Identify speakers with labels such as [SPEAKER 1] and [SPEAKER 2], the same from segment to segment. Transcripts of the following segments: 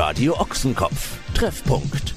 [SPEAKER 1] Radio Ochsenkopf. Treffpunkt.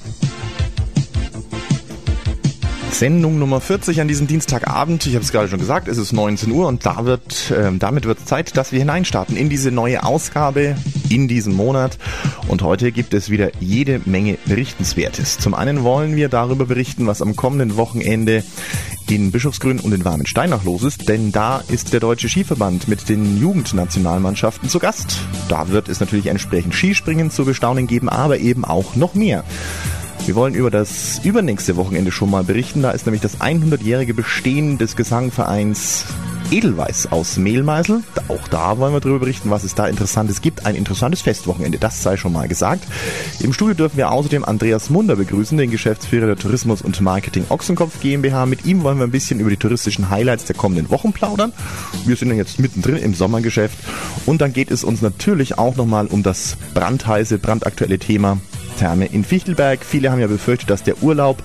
[SPEAKER 2] Sendung Nummer 40 an diesem Dienstagabend. Ich habe es gerade schon gesagt, es ist 19 Uhr und damit wird es Zeit, dass wir hineinstarten in diese neue Ausgabe in diesem Monat. Und heute gibt es wieder jede Menge Berichtenswertes. Zum einen wollen wir darüber berichten, was am kommenden Wochenende in Bischofsgrün und in Warmensteinach los ist, denn da ist der Deutsche Skiverband mit den Jugendnationalmannschaften zu Gast. Da wird es natürlich entsprechend Skispringen zu bestaunen geben, aber eben auch noch mehr. Wir wollen über das übernächste Wochenende schon mal berichten. Da ist nämlich das 100-jährige Bestehen des Gesangvereins Edelweiß aus Mehlmeisel. Auch da wollen wir darüber berichten, was es da Interessantes gibt. Ein interessantes Festwochenende, das sei schon mal gesagt. Im Studio dürfen wir außerdem Andreas Munder begrüßen, den Geschäftsführer der Tourismus und Marketing Ochsenkopf GmbH. Mit ihm wollen wir ein bisschen über die touristischen Highlights der kommenden Wochen plaudern. Wir sind ja jetzt mittendrin im Sommergeschäft. Und dann geht es uns natürlich auch nochmal um das brandaktuelle Thema Therme in Fichtelberg. Viele haben ja befürchtet, dass der Urlaub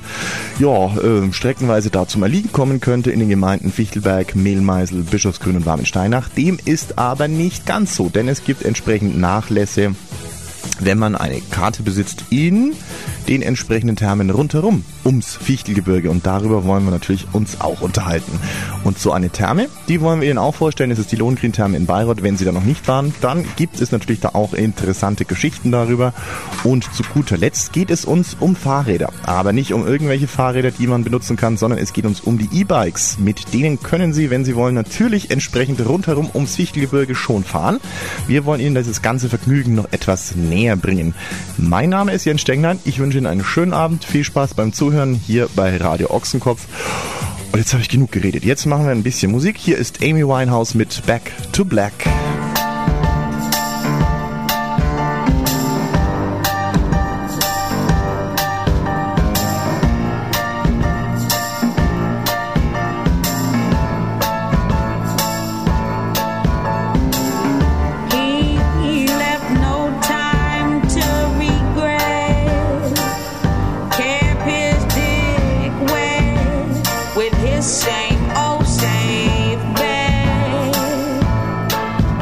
[SPEAKER 2] streckenweise da zum Erliegen kommen könnte in den Gemeinden Fichtelberg, Mehlmeisel, Bischofsgrün und Warmensteinach. Dem ist aber nicht ganz so, denn es gibt entsprechend Nachlässe, wenn man eine Karte besitzt in den entsprechenden Thermen rundherum ums Fichtelgebirge, und darüber wollen wir natürlich uns auch unterhalten. Und so eine Therme, die wollen wir Ihnen auch vorstellen, das ist die Lohengrin-Therme in Bayreuth. Wenn Sie da noch nicht waren, dann gibt es natürlich da auch interessante Geschichten darüber. Und zu guter Letzt geht es uns um Fahrräder, aber nicht um irgendwelche Fahrräder, die man benutzen kann, sondern es geht uns um die E-Bikes. Mit denen können Sie, wenn Sie wollen, natürlich entsprechend rundherum ums Fichtelgebirge schon fahren. Wir wollen Ihnen dieses ganze Vergnügen noch etwas näher bringen. Mein Name ist Jens Stenglein, ich wünsche Ihnen einen schönen Abend, viel Spaß beim Zuhören hier bei Radio Ochsenkopf. Und jetzt habe ich genug geredet. Jetzt machen wir ein bisschen Musik. Hier ist Amy Winehouse mit Back to Black.
[SPEAKER 3] Same old same bed.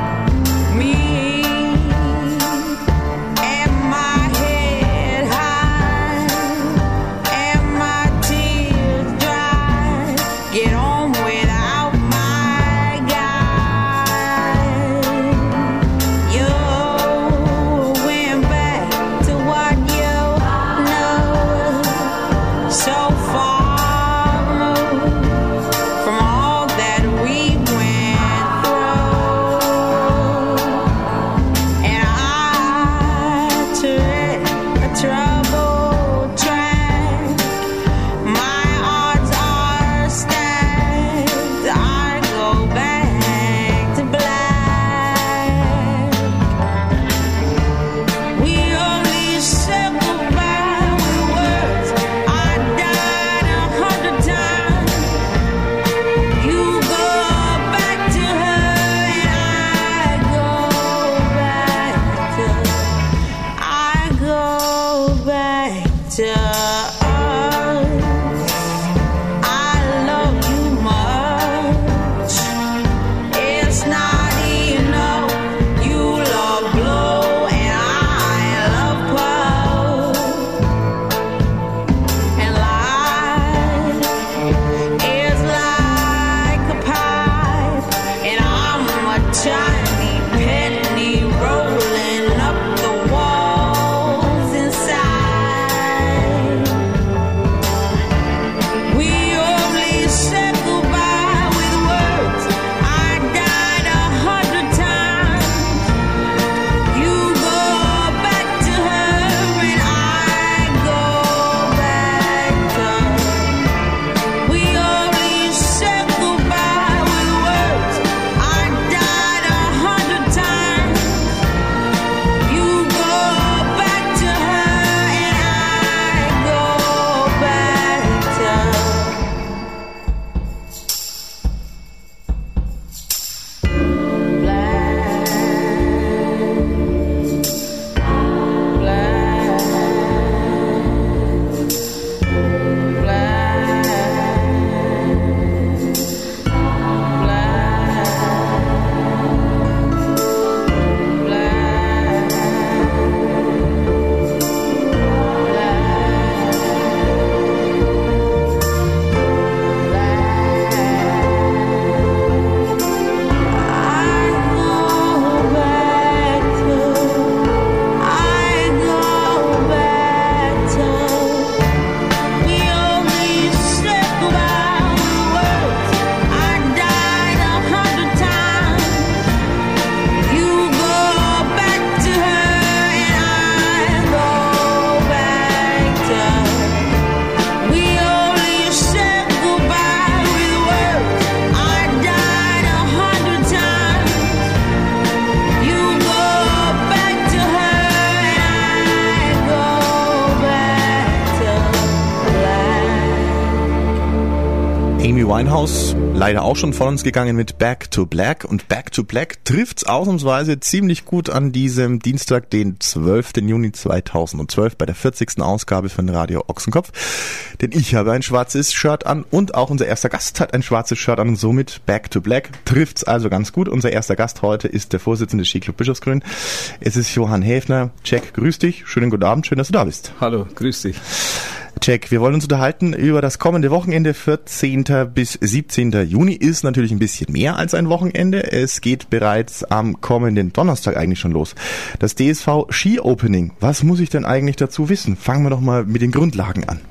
[SPEAKER 2] Winehouse, leider auch schon von uns gegangen mit Back to Black. Und Back to Black trifft's ausnahmsweise ziemlich gut an diesem Dienstag, den 12. Juni 2012, bei der 40. Ausgabe von Radio Ochsenkopf. Denn ich habe ein schwarzes Shirt an und auch unser erster Gast hat ein schwarzes Shirt an und somit Back to Black trifft's also ganz gut. Unser erster Gast heute ist der Vorsitzende des Skiclub Bischofsgrün. Es ist Johann Häfner. Jack, grüß dich. Schönen guten Abend. Schön, dass du da bist.
[SPEAKER 3] Hallo, grüß dich.
[SPEAKER 2] Jack, wir wollen uns unterhalten über das kommende Wochenende, 14. bis 17. Juni. Ist natürlich ein bisschen mehr als ein Wochenende. Es geht bereits am kommenden Donnerstag eigentlich schon los. Das DSV Ski Opening. Was muss ich denn eigentlich dazu wissen? Fangen wir doch mal mit den Grundlagen an.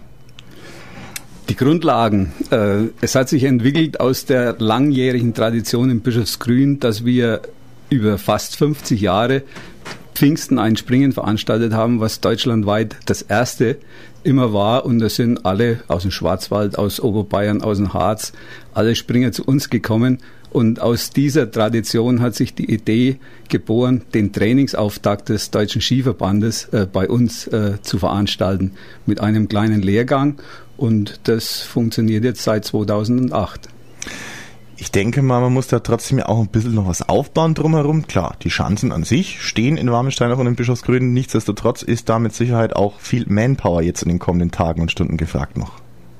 [SPEAKER 3] Die Grundlagen. Es hat sich entwickelt aus der langjährigen Tradition in Bischofsgrün, dass wir über fast 50 Jahre Pfingsten ein Springen veranstaltet haben, was deutschlandweit das erste immer war. Und da sind alle aus dem Schwarzwald, aus Oberbayern, aus dem Harz, alle Springer zu uns gekommen. Und aus dieser Tradition hat sich die Idee geboren, den Trainingsauftakt des Deutschen Skiverbandes bei uns zu veranstalten mit einem kleinen Lehrgang. Und das funktioniert jetzt seit 2008.
[SPEAKER 2] Ich denke mal, man muss da trotzdem ja auch ein bisschen noch was aufbauen drumherum. Klar, die Schanzen an sich stehen in Warmensteinach und in Bischofsgrün. Nichtsdestotrotz ist da mit Sicherheit auch viel Manpower jetzt in den kommenden Tagen und Stunden gefragt noch.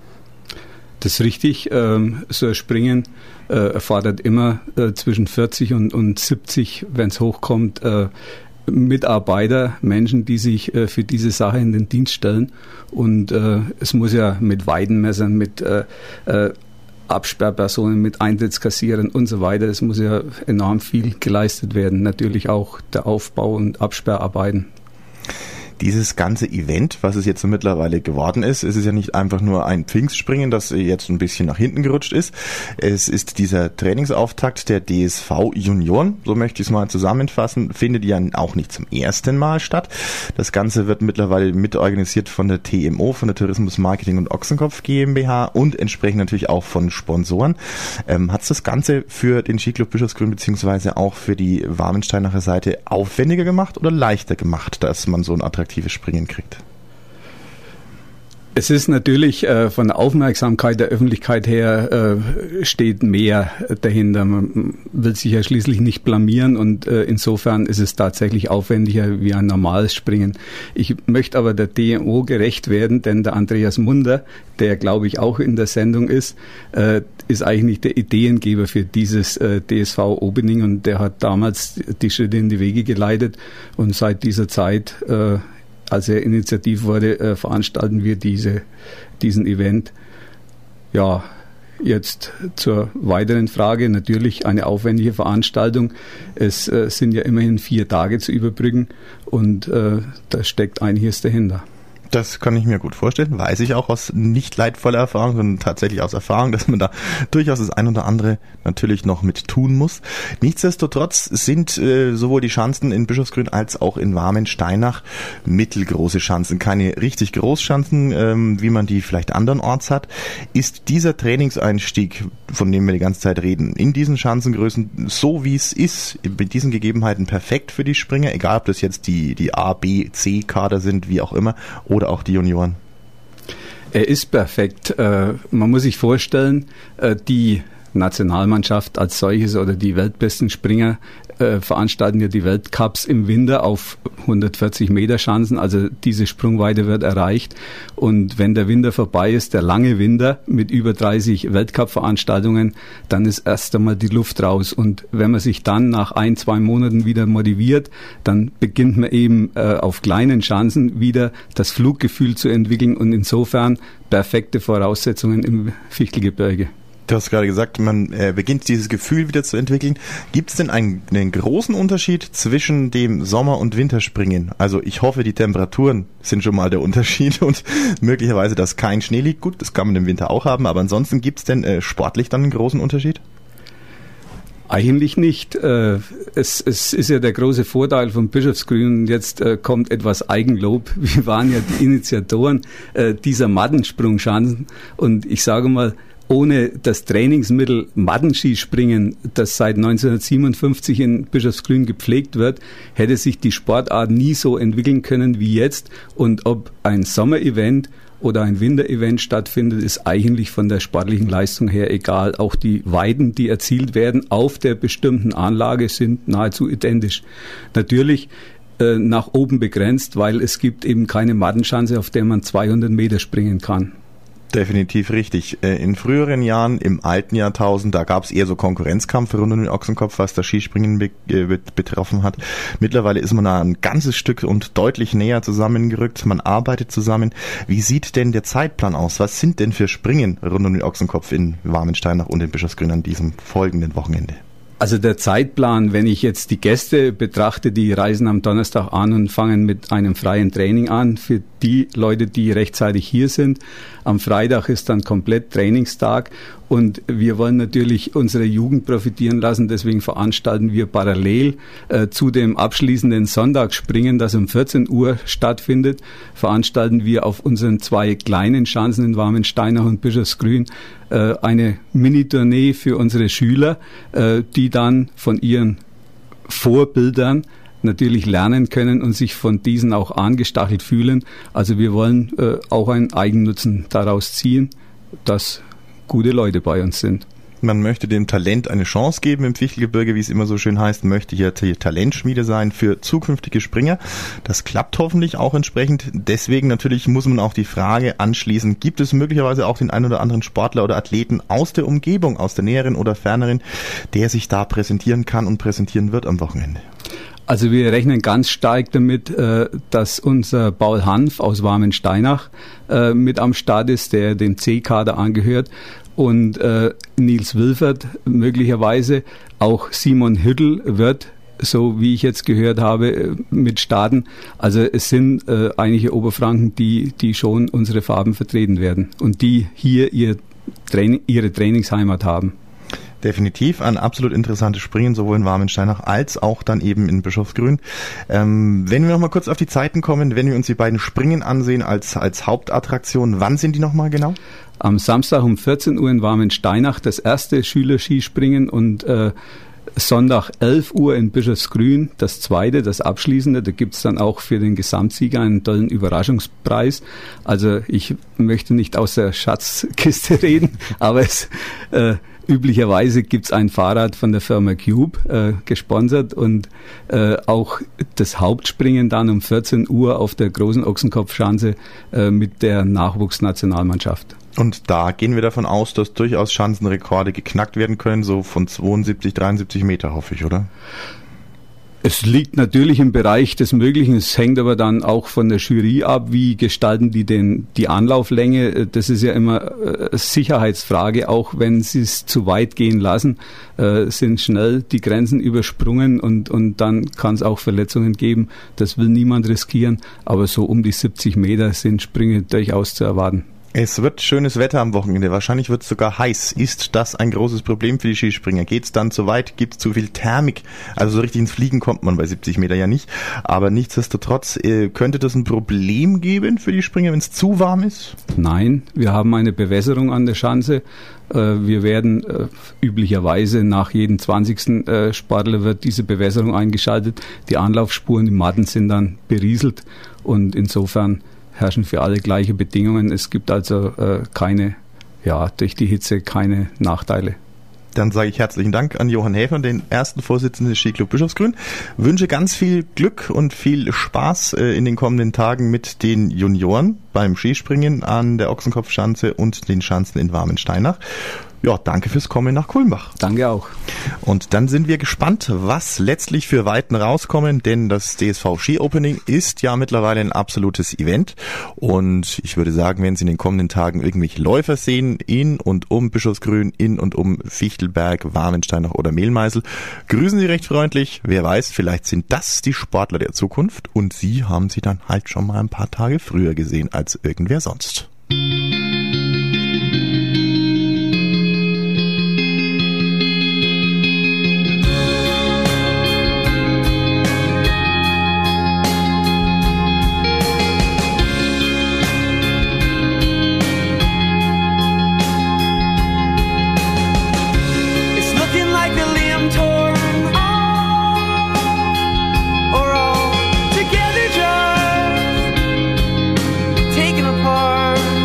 [SPEAKER 3] Das ist richtig. So ein Springen erfordert immer zwischen 40 und 70, wenn es hochkommt, Mitarbeiter, Menschen, die sich für diese Sache in den Dienst stellen. Und es muss ja mit Weidenmessern, mit Absperrpersonen, mit Eintrittskassieren und so weiter. Es muss ja enorm viel geleistet werden. Natürlich auch der Aufbau und Absperrarbeiten.
[SPEAKER 2] Dieses ganze Event, was es jetzt so mittlerweile geworden ist, es ist ja nicht einfach nur ein Pfingstspringen, das jetzt ein bisschen nach hinten gerutscht ist. Es ist dieser Trainingsauftakt der DSV Junioren, so möchte ich es mal zusammenfassen, findet ja auch nicht zum ersten Mal statt. Das Ganze wird mittlerweile mitorganisiert von der TMO, von der Tourismus Marketing und Ochsenkopf GmbH und entsprechend natürlich auch von Sponsoren. Hat es das Ganze für den Skiclub Bischofsgrün beziehungsweise auch für die Warmensteinacher Seite aufwendiger gemacht oder leichter gemacht, dass man so ein attraktives Springen kriegt?
[SPEAKER 3] Es ist natürlich von der Aufmerksamkeit der Öffentlichkeit her steht mehr dahinter. Man will sich ja schließlich nicht blamieren und insofern ist es tatsächlich aufwendiger wie ein normales Springen. Ich möchte aber der DMO gerecht werden, denn der Andreas Munder, der glaube ich auch in der Sendung ist eigentlich der Ideengeber für dieses DSV Opening und der hat damals die Schritte in die Wege geleitet und seit dieser Zeit als er initiativ wurde, veranstalten wir diesen Event. Ja, jetzt zur weiteren Frage. Natürlich eine aufwendige Veranstaltung. Es sind ja immerhin 4 Tage zu überbrücken und da steckt einiges dahinter.
[SPEAKER 2] Das kann ich mir gut vorstellen, weiß ich auch aus nicht leidvoller Erfahrung, sondern tatsächlich aus Erfahrung, dass man da durchaus das ein oder andere natürlich noch mit tun muss. Nichtsdestotrotz sind sowohl die Schanzen in Bischofsgrün als auch in Warmensteinach mittelgroße Schanzen, keine richtig Großschanzen, wie man die vielleicht andernorts hat. Ist dieser Trainingseinstieg, von dem wir die ganze Zeit reden, in diesen Schanzengrößen, so wie es ist, mit diesen Gegebenheiten perfekt für die Springer, egal ob das jetzt die A, B, C Kader sind, wie auch immer, oder auch die Junioren?
[SPEAKER 3] Er ist perfekt. Man muss sich vorstellen, die Nationalmannschaft als solches oder die weltbesten Springer veranstalten ja die Weltcups im Winter auf 140 Meter Schanzen, also diese Sprungweite wird erreicht und wenn der Winter vorbei ist, der lange Winter mit über 30 Weltcup-Veranstaltungen, dann ist erst einmal die Luft raus und wenn man sich dann nach 1-2 Monaten wieder motiviert, dann beginnt man eben auf kleinen Schanzen wieder das Fluggefühl zu entwickeln und insofern perfekte Voraussetzungen im Fichtelgebirge.
[SPEAKER 2] Du hast gerade gesagt, man beginnt dieses Gefühl wieder zu entwickeln. Gibt es denn einen großen Unterschied zwischen dem Sommer- und Winterspringen? Also ich hoffe, die Temperaturen sind schon mal der Unterschied und möglicherweise, dass kein Schnee liegt. Gut, das kann man im Winter auch haben, aber ansonsten gibt es denn sportlich dann einen großen Unterschied?
[SPEAKER 3] Eigentlich nicht. Es ist ja der große Vorteil von Bischofsgrün. Jetzt kommt etwas Eigenlob. Wir waren ja die Initiatoren dieser Mattensprungschanzen und ich sage mal, ohne das Trainingsmittel Mattenskispringen, das seit 1957 in Bischofsgrün gepflegt wird, hätte sich die Sportart nie so entwickeln können wie jetzt. Und ob ein Sommerevent oder ein Winterevent stattfindet, ist eigentlich von der sportlichen Leistung her egal. Auch die Weiten, die erzielt werden auf der bestimmten Anlage, sind nahezu identisch. Natürlich nach oben begrenzt, weil es gibt eben keine Mattenschanze, auf der man 200 Meter springen kann.
[SPEAKER 2] Definitiv richtig. In früheren Jahren, im alten Jahrtausend, da gab es eher so Konkurrenzkampf rund um den Ochsenkopf, was das Skispringen betroffen hat. Mittlerweile ist man da ein ganzes Stück und deutlich näher zusammengerückt. Man arbeitet zusammen. Wie sieht denn der Zeitplan aus? Was sind denn für Springen rund um den Ochsenkopf in Warmensteinach und in Bischofsgrün an diesem folgenden Wochenende?
[SPEAKER 3] Also der Zeitplan, wenn ich jetzt die Gäste betrachte, die reisen am Donnerstag an und fangen mit einem freien Training an. Für die Leute, die rechtzeitig hier sind, am Freitag ist dann komplett Trainingstag und wir wollen natürlich unsere Jugend profitieren lassen. Deswegen veranstalten wir parallel zu dem abschließenden Sonntagsspringen, das um 14 Uhr stattfindet, veranstalten wir auf unseren 2 kleinen Schanzen in Warmensteinach und Bischofsgrün eine Mini-Tournee für unsere Schüler, die dann von ihren Vorbildern natürlich lernen können und sich von diesen auch angestachelt fühlen. Also wir wollen auch einen Eigennutzen daraus ziehen, dass gute Leute bei uns sind.
[SPEAKER 2] Man möchte dem Talent eine Chance geben im Fichtelgebirge, wie es immer so schön heißt, möchte hier Talentschmiede sein für zukünftige Springer. Das klappt hoffentlich auch entsprechend. Deswegen natürlich muss man auch die Frage anschließen, gibt es möglicherweise auch den einen oder anderen Sportler oder Athleten aus der Umgebung, aus der näheren oder ferneren, der sich da präsentieren kann und präsentieren wird am Wochenende?
[SPEAKER 3] Also wir rechnen ganz stark damit, dass unser Paul Hanf aus Warmensteinach mit am Start ist, der dem C-Kader angehört. Und Nils Wilfert möglicherweise, auch Simon Hüttel wird, so wie ich jetzt gehört habe, mit starten. Also es sind einige Oberfranken, die schon unsere Farben vertreten werden und die hier ihre Trainingsheimat haben.
[SPEAKER 2] Definitiv ein absolut interessantes Springen, sowohl in Warmensteinach als auch dann eben in Bischofsgrün. Wenn wir nochmal kurz auf die Zeiten kommen, wenn wir uns die beiden Springen ansehen als Hauptattraktion, wann sind die nochmal genau?
[SPEAKER 3] Am Samstag um 14 Uhr in Warmensteinach das erste Schülerskispringen und Sonntag 11 Uhr in Bischofsgrün das zweite, das abschließende. Da gibt's dann auch für den Gesamtsieger einen tollen Überraschungspreis. Also ich möchte nicht aus der Schatzkiste reden, aber üblicherweise gibt's ein Fahrrad von der Firma Cube, gesponsert und auch das Hauptspringen dann um 14 Uhr auf der großen Ochsenkopfschanze mit der Nachwuchsnationalmannschaft.
[SPEAKER 2] Und da gehen wir davon aus, dass durchaus Schanzenrekorde geknackt werden können, so von 72, 73 Meter, hoffe ich, oder?
[SPEAKER 3] Es liegt natürlich im Bereich des Möglichen, es hängt aber dann auch von der Jury ab, wie gestalten die die Anlauflänge. Das ist ja immer Sicherheitsfrage, auch wenn sie es zu weit gehen lassen, sind schnell die Grenzen übersprungen und dann kann es auch Verletzungen geben. Das will niemand riskieren, aber so um die 70 Meter sind Sprünge durchaus zu erwarten.
[SPEAKER 2] Es wird schönes Wetter am Wochenende, wahrscheinlich wird es sogar heiß. Ist das ein großes Problem für die Skispringer? Geht es dann zu weit? Gibt es zu viel Thermik? Also so richtig ins Fliegen kommt man bei 70 Meter ja nicht. Aber nichtsdestotrotz, könnte das ein Problem geben für die Springer, wenn es zu warm ist?
[SPEAKER 3] Nein, wir haben eine Bewässerung an der Schanze. Wir werden üblicherweise nach jedem 20. Sportler wird diese Bewässerung eingeschaltet. Die Anlaufspuren, die Matten sind dann berieselt und insofern herrschen für alle gleiche Bedingungen. Es gibt also durch die Hitze keine Nachteile.
[SPEAKER 2] Dann sage ich herzlichen Dank an Johann Häfer, den ersten Vorsitzenden des Skiclub Bischofsgrün. Wünsche ganz viel Glück und viel Spaß in den kommenden Tagen mit den Junioren beim Skispringen an der Ochsenkopfschanze und den Schanzen in Warmensteinach. Ja, danke fürs Kommen nach Kulmbach.
[SPEAKER 3] Danke auch.
[SPEAKER 2] Und dann sind wir gespannt, was letztlich für Weiten rauskommen, denn das DSV Ski Opening ist ja mittlerweile ein absolutes Event. Und ich würde sagen, wenn Sie in den kommenden Tagen irgendwelche Läufer sehen, in und um Bischofsgrün, in und um Fichtelberg, Warmensteinach oder Mehlmeisel, grüßen Sie recht freundlich. Wer weiß, vielleicht sind das die Sportler der Zukunft und Sie haben sie dann halt schon mal ein paar Tage früher gesehen als irgendwer sonst.
[SPEAKER 4] Taken apart.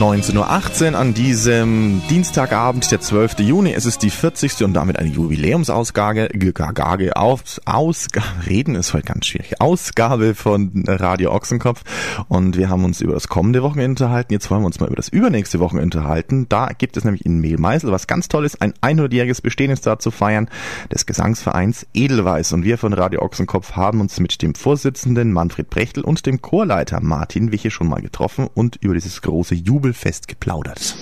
[SPEAKER 2] 19.18 Uhr an diesem Dienstagabend, der 12. Juni. Es ist die 40. und damit eine Jubiläumsausgabe. Reden ist heute ganz schwierig. Ausgabe von Radio Ochsenkopf. Und wir haben uns über das kommende Wochenende unterhalten. Jetzt wollen wir uns mal über das übernächste Wochenende unterhalten. Da gibt es nämlich in Mehlmeisel was ganz Tolles, ein 100-jähriges Bestehensjahr zu feiern des Gesangsvereins Edelweiß. Und wir von Radio Ochsenkopf haben uns mit dem Vorsitzenden Manfred Prechtl und dem Chorleiter Martin Wiche schon mal getroffen und über dieses große Jubelfest geplaudert.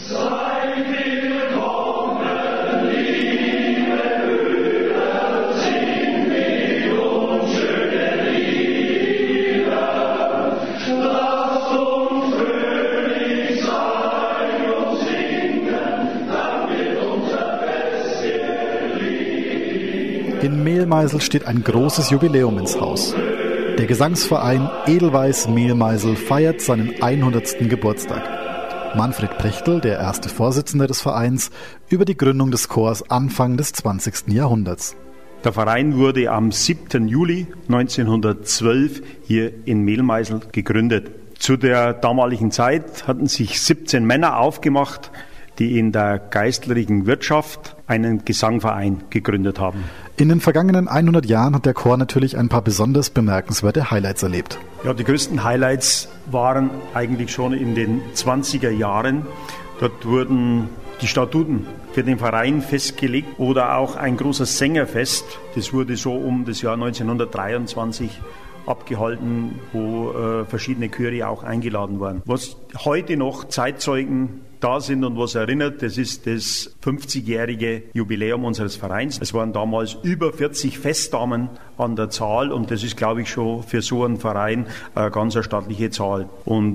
[SPEAKER 4] In Mehlmeisel steht ein großes Jubiläum ins Haus. Der Gesangsverein Edelweiß Mehlmeisel feiert seinen 100. Geburtstag. Manfred Prechtl, der erste Vorsitzende des Vereins, über die Gründung des Chors Anfang des 20. Jahrhunderts.
[SPEAKER 5] Der Verein wurde am 7. Juli 1912 hier in Mehlmeisel gegründet. Zu der damaligen Zeit hatten sich 17 Männer aufgemacht, die in der geistlichen Wirtschaft einen Gesangverein gegründet haben.
[SPEAKER 4] In den vergangenen 100 Jahren hat der Chor natürlich ein paar besonders bemerkenswerte Highlights erlebt.
[SPEAKER 5] Ja, die größten Highlights waren eigentlich schon in den 20er Jahren. Dort wurden die Statuten für den Verein festgelegt oder auch ein großes Sängerfest. Das wurde so um das Jahr 1923 abgehalten, wo verschiedene Chöre auch eingeladen waren. Was heute noch Zeitzeugen da sind und was erinnert, das ist das 50-jährige Jubiläum unseres Vereins. Es waren damals über 40 Festdamen an der Zahl und das ist, glaube ich, schon für so einen Verein eine ganz stattliche Zahl. Und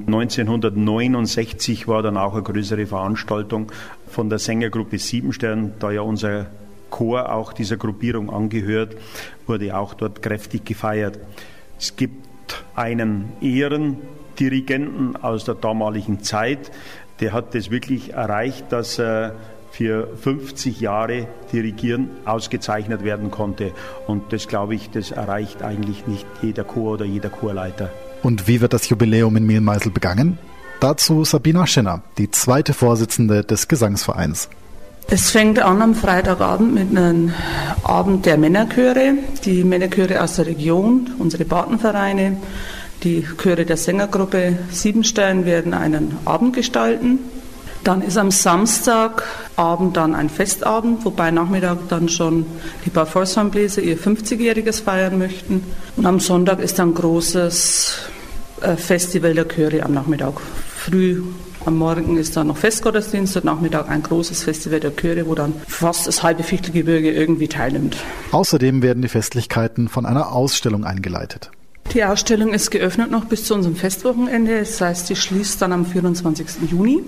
[SPEAKER 5] 1969 war dann auch eine größere Veranstaltung von der Sängergruppe Siebenstern, da ja unser Chor auch dieser Gruppierung angehört, wurde auch dort kräftig gefeiert. Es gibt einen Ehrendirigenten aus der damaligen Zeit, der hat das wirklich erreicht, dass er für 50 Jahre Dirigieren ausgezeichnet werden konnte. Und das, glaube ich, das erreicht eigentlich nicht jeder Chor oder jeder Chorleiter.
[SPEAKER 4] Und wie wird das Jubiläum in Mehlmeisel begangen? Dazu Sabina Schinner, die zweite Vorsitzende des Gesangsvereins.
[SPEAKER 6] Es fängt an am Freitagabend mit einem Abend der Männerchöre. Die Männerchöre aus der Region, unsere Patenvereine, die Chöre der Sängergruppe Siebenstern werden einen Abend gestalten. Dann ist am Samstagabend dann ein Festabend, wobei Nachmittag dann schon die Parforcehornbläser ihr 50-jähriges feiern möchten. Und am Sonntag ist dann ein großes Festival der Chöre am Nachmittag. Früh am Morgen ist dann noch Festgottesdienst und Nachmittag ein großes Festival der Chöre, wo dann fast das halbe Fichtelgebirge irgendwie teilnimmt.
[SPEAKER 4] Außerdem werden die Festlichkeiten von einer Ausstellung eingeleitet.
[SPEAKER 6] Die Ausstellung ist geöffnet noch bis zu unserem Festwochenende, das heißt, sie schließt dann am 24. Juni.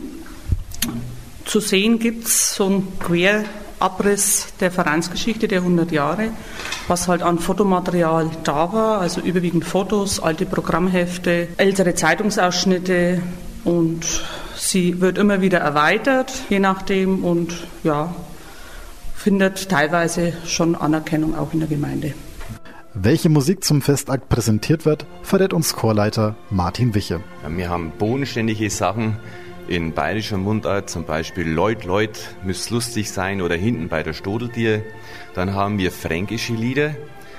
[SPEAKER 6] Zu sehen gibt es so einen Querabriss der Vereinsgeschichte der 100 Jahre, was halt an Fotomaterial da war, also überwiegend Fotos, alte Programmhefte, ältere Zeitungsausschnitte und sie wird immer wieder erweitert, je nachdem und ja, findet teilweise schon Anerkennung auch in der Gemeinde.
[SPEAKER 4] Welche Musik zum Festakt präsentiert wird, verrät uns Chorleiter Martin Wiche.
[SPEAKER 7] Ja, wir haben bodenständige Sachen in bayerischer Mundart, zum Beispiel Leut, Leut, müsst lustig sein oder hinten bei der Stodeltier. Dann haben wir fränkische Lieder,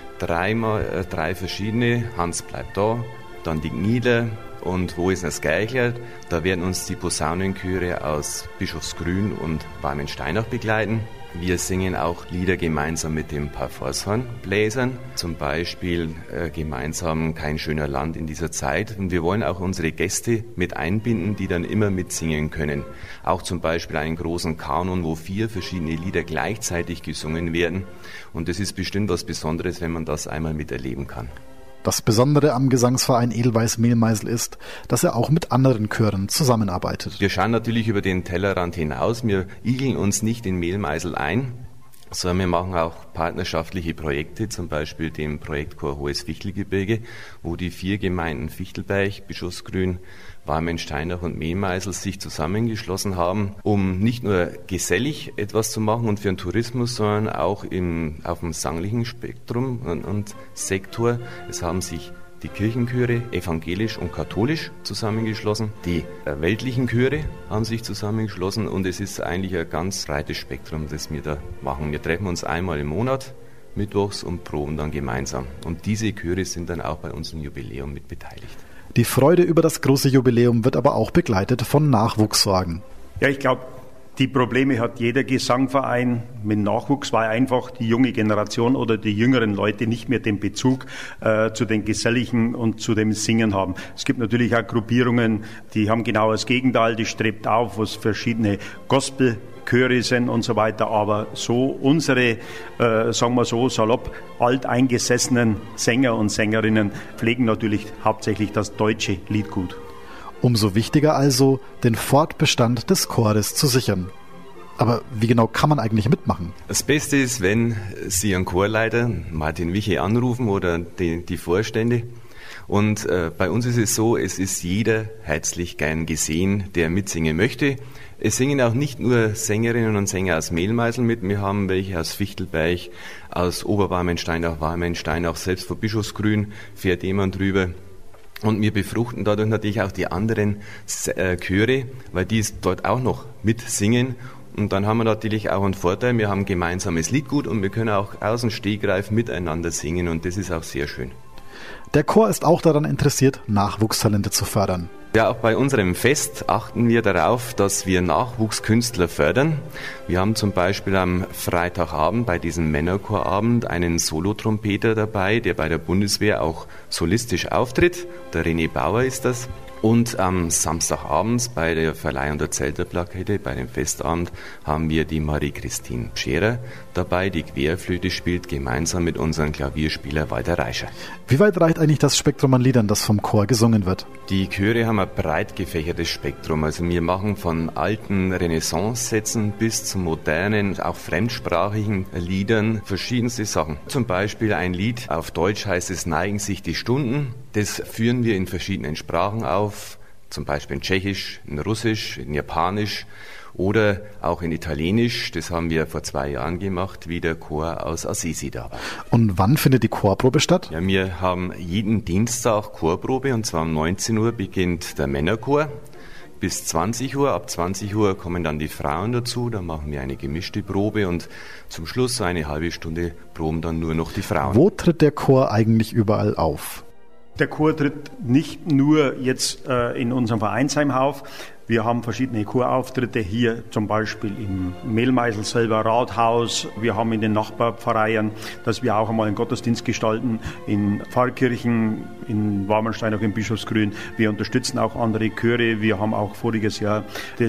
[SPEAKER 7] drei verschiedene, Hans bleibt da, dann die Gnieder und Wo ist das Geichler? Da werden uns die Posaunenchöre aus Bischofsgrün und Barmensteinach begleiten. Wir singen auch Lieder gemeinsam mit den Parforcehornbläsern, zum Beispiel gemeinsam Kein schöner Land in dieser Zeit. Und wir wollen auch unsere Gäste mit einbinden, die dann immer mitsingen können. Auch zum Beispiel einen großen Kanon, wo 4 verschiedene Lieder gleichzeitig gesungen werden. Und das ist bestimmt was Besonderes, wenn man das einmal miterleben kann.
[SPEAKER 4] Das Besondere am Gesangsverein Edelweiß Mehlmeisel ist, dass er auch mit anderen Chören zusammenarbeitet.
[SPEAKER 7] Wir schauen natürlich über den Tellerrand hinaus. Wir igeln uns nicht in Mehlmeisel ein, sondern wir machen auch partnerschaftliche Projekte, zum Beispiel den Projektchor Hohes Fichtelgebirge, wo die 4 Gemeinden Fichtelberg, Bischofsgrün, Barmensteinach und Mehlmeisel sich zusammengeschlossen haben, um nicht nur gesellig etwas zu machen und für den Tourismus, sondern auch auf dem sanglichen Spektrum und Sektor. Es haben sich die Kirchenchöre, evangelisch und katholisch, zusammengeschlossen. Die weltlichen Chöre haben sich zusammengeschlossen und es ist eigentlich ein ganz breites Spektrum, das wir da machen. Wir treffen uns einmal im Monat, mittwochs, und proben dann gemeinsam. Und diese Chöre sind dann auch bei unserem Jubiläum mit beteiligt.
[SPEAKER 4] Die Freude über das große Jubiläum wird aber auch begleitet von Nachwuchssorgen.
[SPEAKER 5] Ja, ich glaube, die Probleme hat jeder Gesangverein mit Nachwuchs, weil einfach die junge Generation oder die jüngeren Leute nicht mehr den Bezug zu den Geselligen und zu dem Singen haben. Es gibt natürlich auch Gruppierungen, die haben genau das Gegenteil, die strebt auf, wo es verschiedene Gospelchöre sind und so weiter. Aber so unsere, sagen wir so salopp, alteingesessenen Sänger und Sängerinnen pflegen natürlich hauptsächlich das deutsche Liedgut.
[SPEAKER 4] Umso wichtiger also, den Fortbestand des Chores zu sichern. Aber wie genau kann man eigentlich mitmachen?
[SPEAKER 7] Das Beste ist, wenn Sie einen Chorleiter, Martin Wiche, anrufen oder die Vorstände. Und bei uns ist es so, es ist jeder herzlich gern gesehen, der mitsingen möchte. Es singen auch nicht nur Sängerinnen und Sänger aus Mehlmeißel mit, wir haben welche aus Fichtelberg, aus Oberwarmenstein, auch Warmenstein, auch selbst von Bischofsgrün fährt jemand drüber. Und wir befruchten dadurch natürlich auch die anderen Chöre, weil die dort auch noch mitsingen. Und dann haben wir natürlich auch einen Vorteil, wir haben gemeinsames Liedgut und wir können auch aus dem Stegreif miteinander singen und das ist auch sehr schön.
[SPEAKER 4] Der Chor ist auch daran interessiert, Nachwuchstalente zu fördern.
[SPEAKER 7] Ja, auch bei unserem Fest achten wir darauf, dass wir Nachwuchskünstler fördern. Wir haben zum Beispiel am Freitagabend bei diesem Männerchorabend einen Solotrompeter dabei, der bei der Bundeswehr auch solistisch auftritt. Der René Bauer ist das. Und am Samstagabends bei der Verleihung der Zelterplakette, bei dem Festabend, haben wir die Marie-Christine Scherer dabei, die Querflöte spielt, gemeinsam mit unserem Klavierspieler Walter Reischer.
[SPEAKER 4] Wie weit reicht eigentlich das Spektrum an Liedern, das vom Chor gesungen wird?
[SPEAKER 7] Die Chöre haben ein breit gefächertes Spektrum. Also wir machen von alten Renaissance-Sätzen bis zu modernen, auch fremdsprachigen Liedern verschiedenste Sachen. Zum Beispiel ein Lied, auf Deutsch heißt es Neigen sich die Stunden. Das führen wir in verschiedenen Sprachen auf, zum Beispiel in Tschechisch, in Russisch, in Japanisch oder auch in Italienisch. Das haben wir vor 2 Jahren gemacht, wie der Chor aus Assisi da war.
[SPEAKER 4] Und wann findet die Chorprobe statt?
[SPEAKER 7] Ja, wir haben jeden Dienstag Chorprobe und zwar um 19 Uhr beginnt der Männerchor. Bis 20 Uhr, ab 20 Uhr kommen dann die Frauen dazu, dann machen wir eine gemischte Probe und zum Schluss so eine halbe Stunde proben dann nur noch die Frauen.
[SPEAKER 4] Wo tritt der Chor eigentlich überall auf?
[SPEAKER 5] Der Chor tritt nicht nur jetzt in unserem Vereinsheim auf. Wir haben verschiedene Chorauftritte hier, zum Beispiel im Mehlmeißel selber Rathaus. Wir haben in den Nachbarpfarreien, dass wir auch einmal einen Gottesdienst gestalten, in Pfarrkirchen, in Warmenstein, auch in Bischofsgrün. Wir unterstützen auch andere Chöre. Wir haben auch voriges Jahr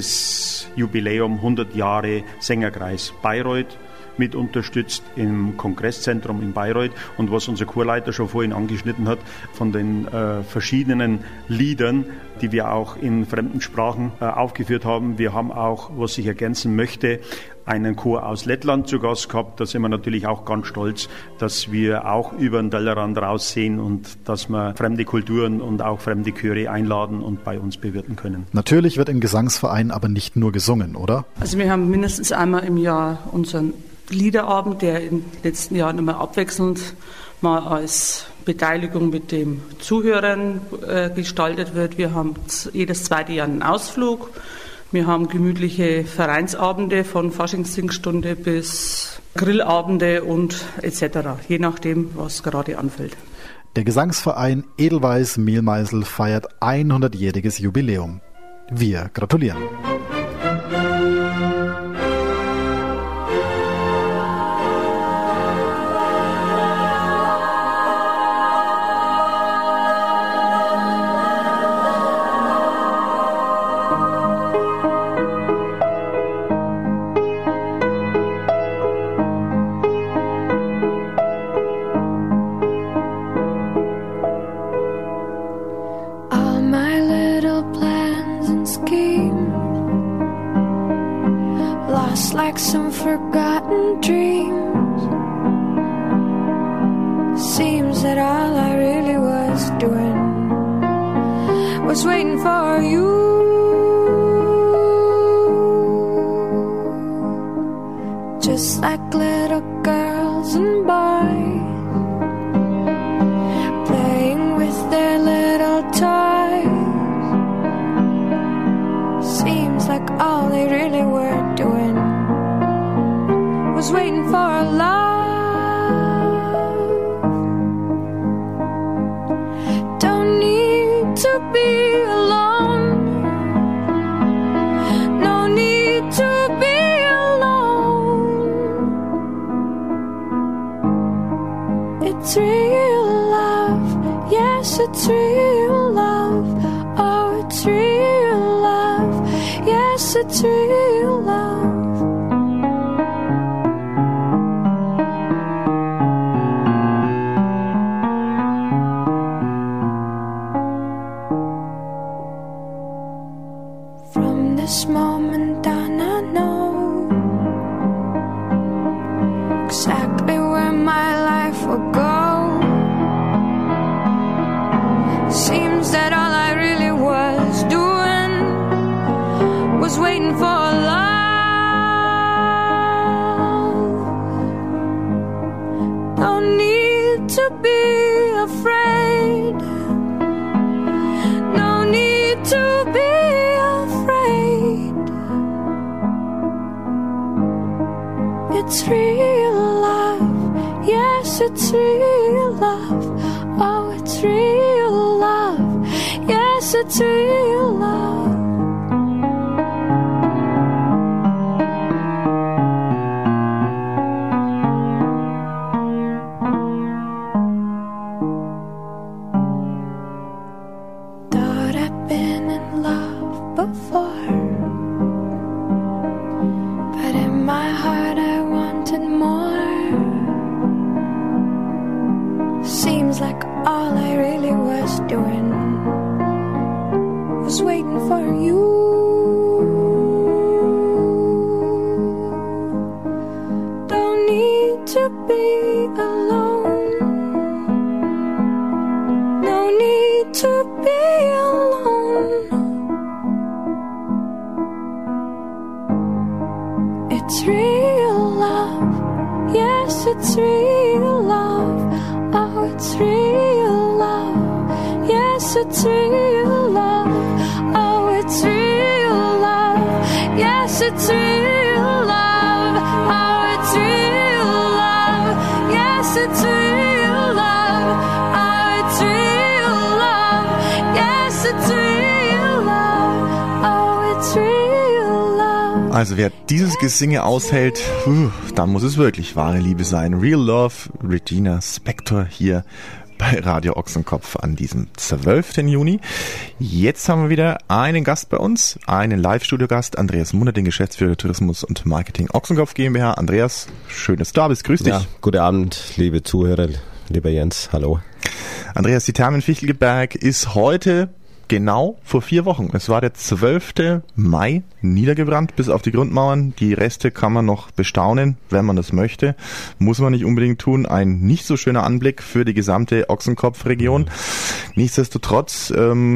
[SPEAKER 5] das Jubiläum 100 Jahre Sängerkreis Bayreuth mit unterstützt im Kongresszentrum in Bayreuth. Und was unser Chorleiter schon vorhin angeschnitten hat, von den verschiedenen Liedern, die wir auch in fremden Sprachen aufgeführt haben. Wir haben auch, was ich ergänzen möchte, einen Chor aus Lettland zu Gast gehabt. Da sind wir natürlich auch ganz stolz, dass wir auch über den Tellerrand raussehen und dass wir fremde Kulturen und auch fremde Chöre einladen und bei uns bewirten können.
[SPEAKER 4] Natürlich wird im Gesangsverein aber nicht nur gesungen, oder?
[SPEAKER 6] Also wir haben mindestens einmal im Jahr unseren Liederabend, der in den letzten Jahren immer abwechselnd mal als Beteiligung mit den Zuhörern gestaltet wird. Wir haben jedes 2. Jahr einen Ausflug. Wir haben gemütliche Vereinsabende von Faschingssingsstunde bis Grillabende und etc., je nachdem, was gerade anfällt.
[SPEAKER 4] Der Gesangsverein Edelweiß Mehlmeißel feiert 100-jähriges Jubiläum. Wir gratulieren.
[SPEAKER 8] Like some forgotten dreams. Seems that all I really was doing was waiting for you. Just like little girls and boys playing with it's real love. Yes, it's real love. Oh, it's real love. Yes, it's real love. From this moment on, I know exactly where my life will go. Seems that all I really was doing was waiting for love. Don't need to be afraid. No need to be afraid. It's real love. Yes, it's real love. Oh, it's real love. Yes, it's real love. Thought I'd been in love before, but in my heart I wanted more. Seems like all I really was doing was waiting for you. Don't need to be alone. No need to be alone. It's real love. Yes, it's real love. Oh, it's real love. Yes, it's real love. Oh, it's real love. Yes, it's real love. Oh, it's real love. Yes, it's real love. Oh, it's real love. Yes, it's real love. Oh, it's real love.
[SPEAKER 2] Also wer dieses Gesinge aushält, dann muss es wirklich wahre Liebe sein. Real Love, Regina Spektor hier bei Radio Ochsenkopf an diesem 12. Juni. Jetzt haben wir wieder einen Gast bei uns, einen Live-Studio-Gast, Andreas Munner, den Geschäftsführer Tourismus und Marketing Ochsenkopf GmbH. Andreas, schön, dass du da bist. Grüß dich.
[SPEAKER 9] Ja, guten Abend, liebe Zuhörer, lieber Jens, hallo.
[SPEAKER 2] Andreas, die Thermen Fichtelgebirge ist heute genau vor 4 Wochen. Es war der 12. Mai, niedergebrannt bis auf die Grundmauern. Die Reste kann man noch bestaunen, wenn man das möchte. Muss man nicht unbedingt tun. Ein nicht so schöner Anblick für die gesamte Ochsenkopf-Region. Nichtsdestotrotz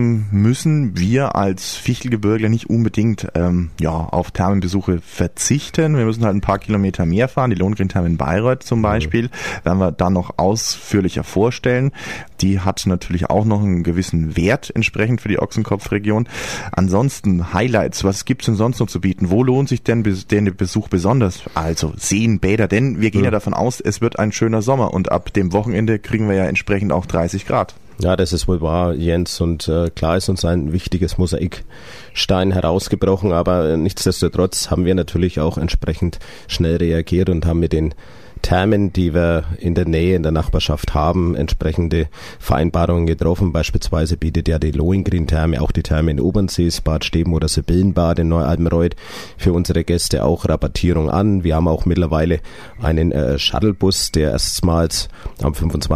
[SPEAKER 2] müssen wir als Fichtelgebirgler nicht unbedingt auf Thermenbesuche verzichten. Wir müssen halt ein paar Kilometer mehr fahren. Die Lohengrin-Therme in Bayreuth zum Beispiel werden wir dann noch ausführlicher vorstellen. Die hat natürlich auch noch einen gewissen Wert entsprechend für die Ochsenkopf-Region. Ansonsten Highlights, was gibt's denn sonst noch zu bieten? Wo lohnt sich denn der Besuch besonders? Also Seen, Bäder, denn wir gehen ja davon aus, es wird ein schöner Sommer und ab dem Wochenende kriegen wir ja entsprechend auch 30 Grad.
[SPEAKER 9] Ja, das ist wohl wahr, Jens, und klar ist uns ein wichtiges Mosaikstein herausgebrochen, aber nichtsdestotrotz haben wir natürlich auch entsprechend schnell reagiert und haben mit den Thermen, die wir in der Nähe, in der Nachbarschaft haben, entsprechende Vereinbarungen getroffen. Beispielsweise bietet ja die Lohengrin-Therme, auch die Therme in Obernsees, Bad Steben oder Sibyllenbad in Neu-Albenreuth für unsere Gäste auch Rabattierung an. Wir haben auch mittlerweile einen Shuttlebus, der erstmals am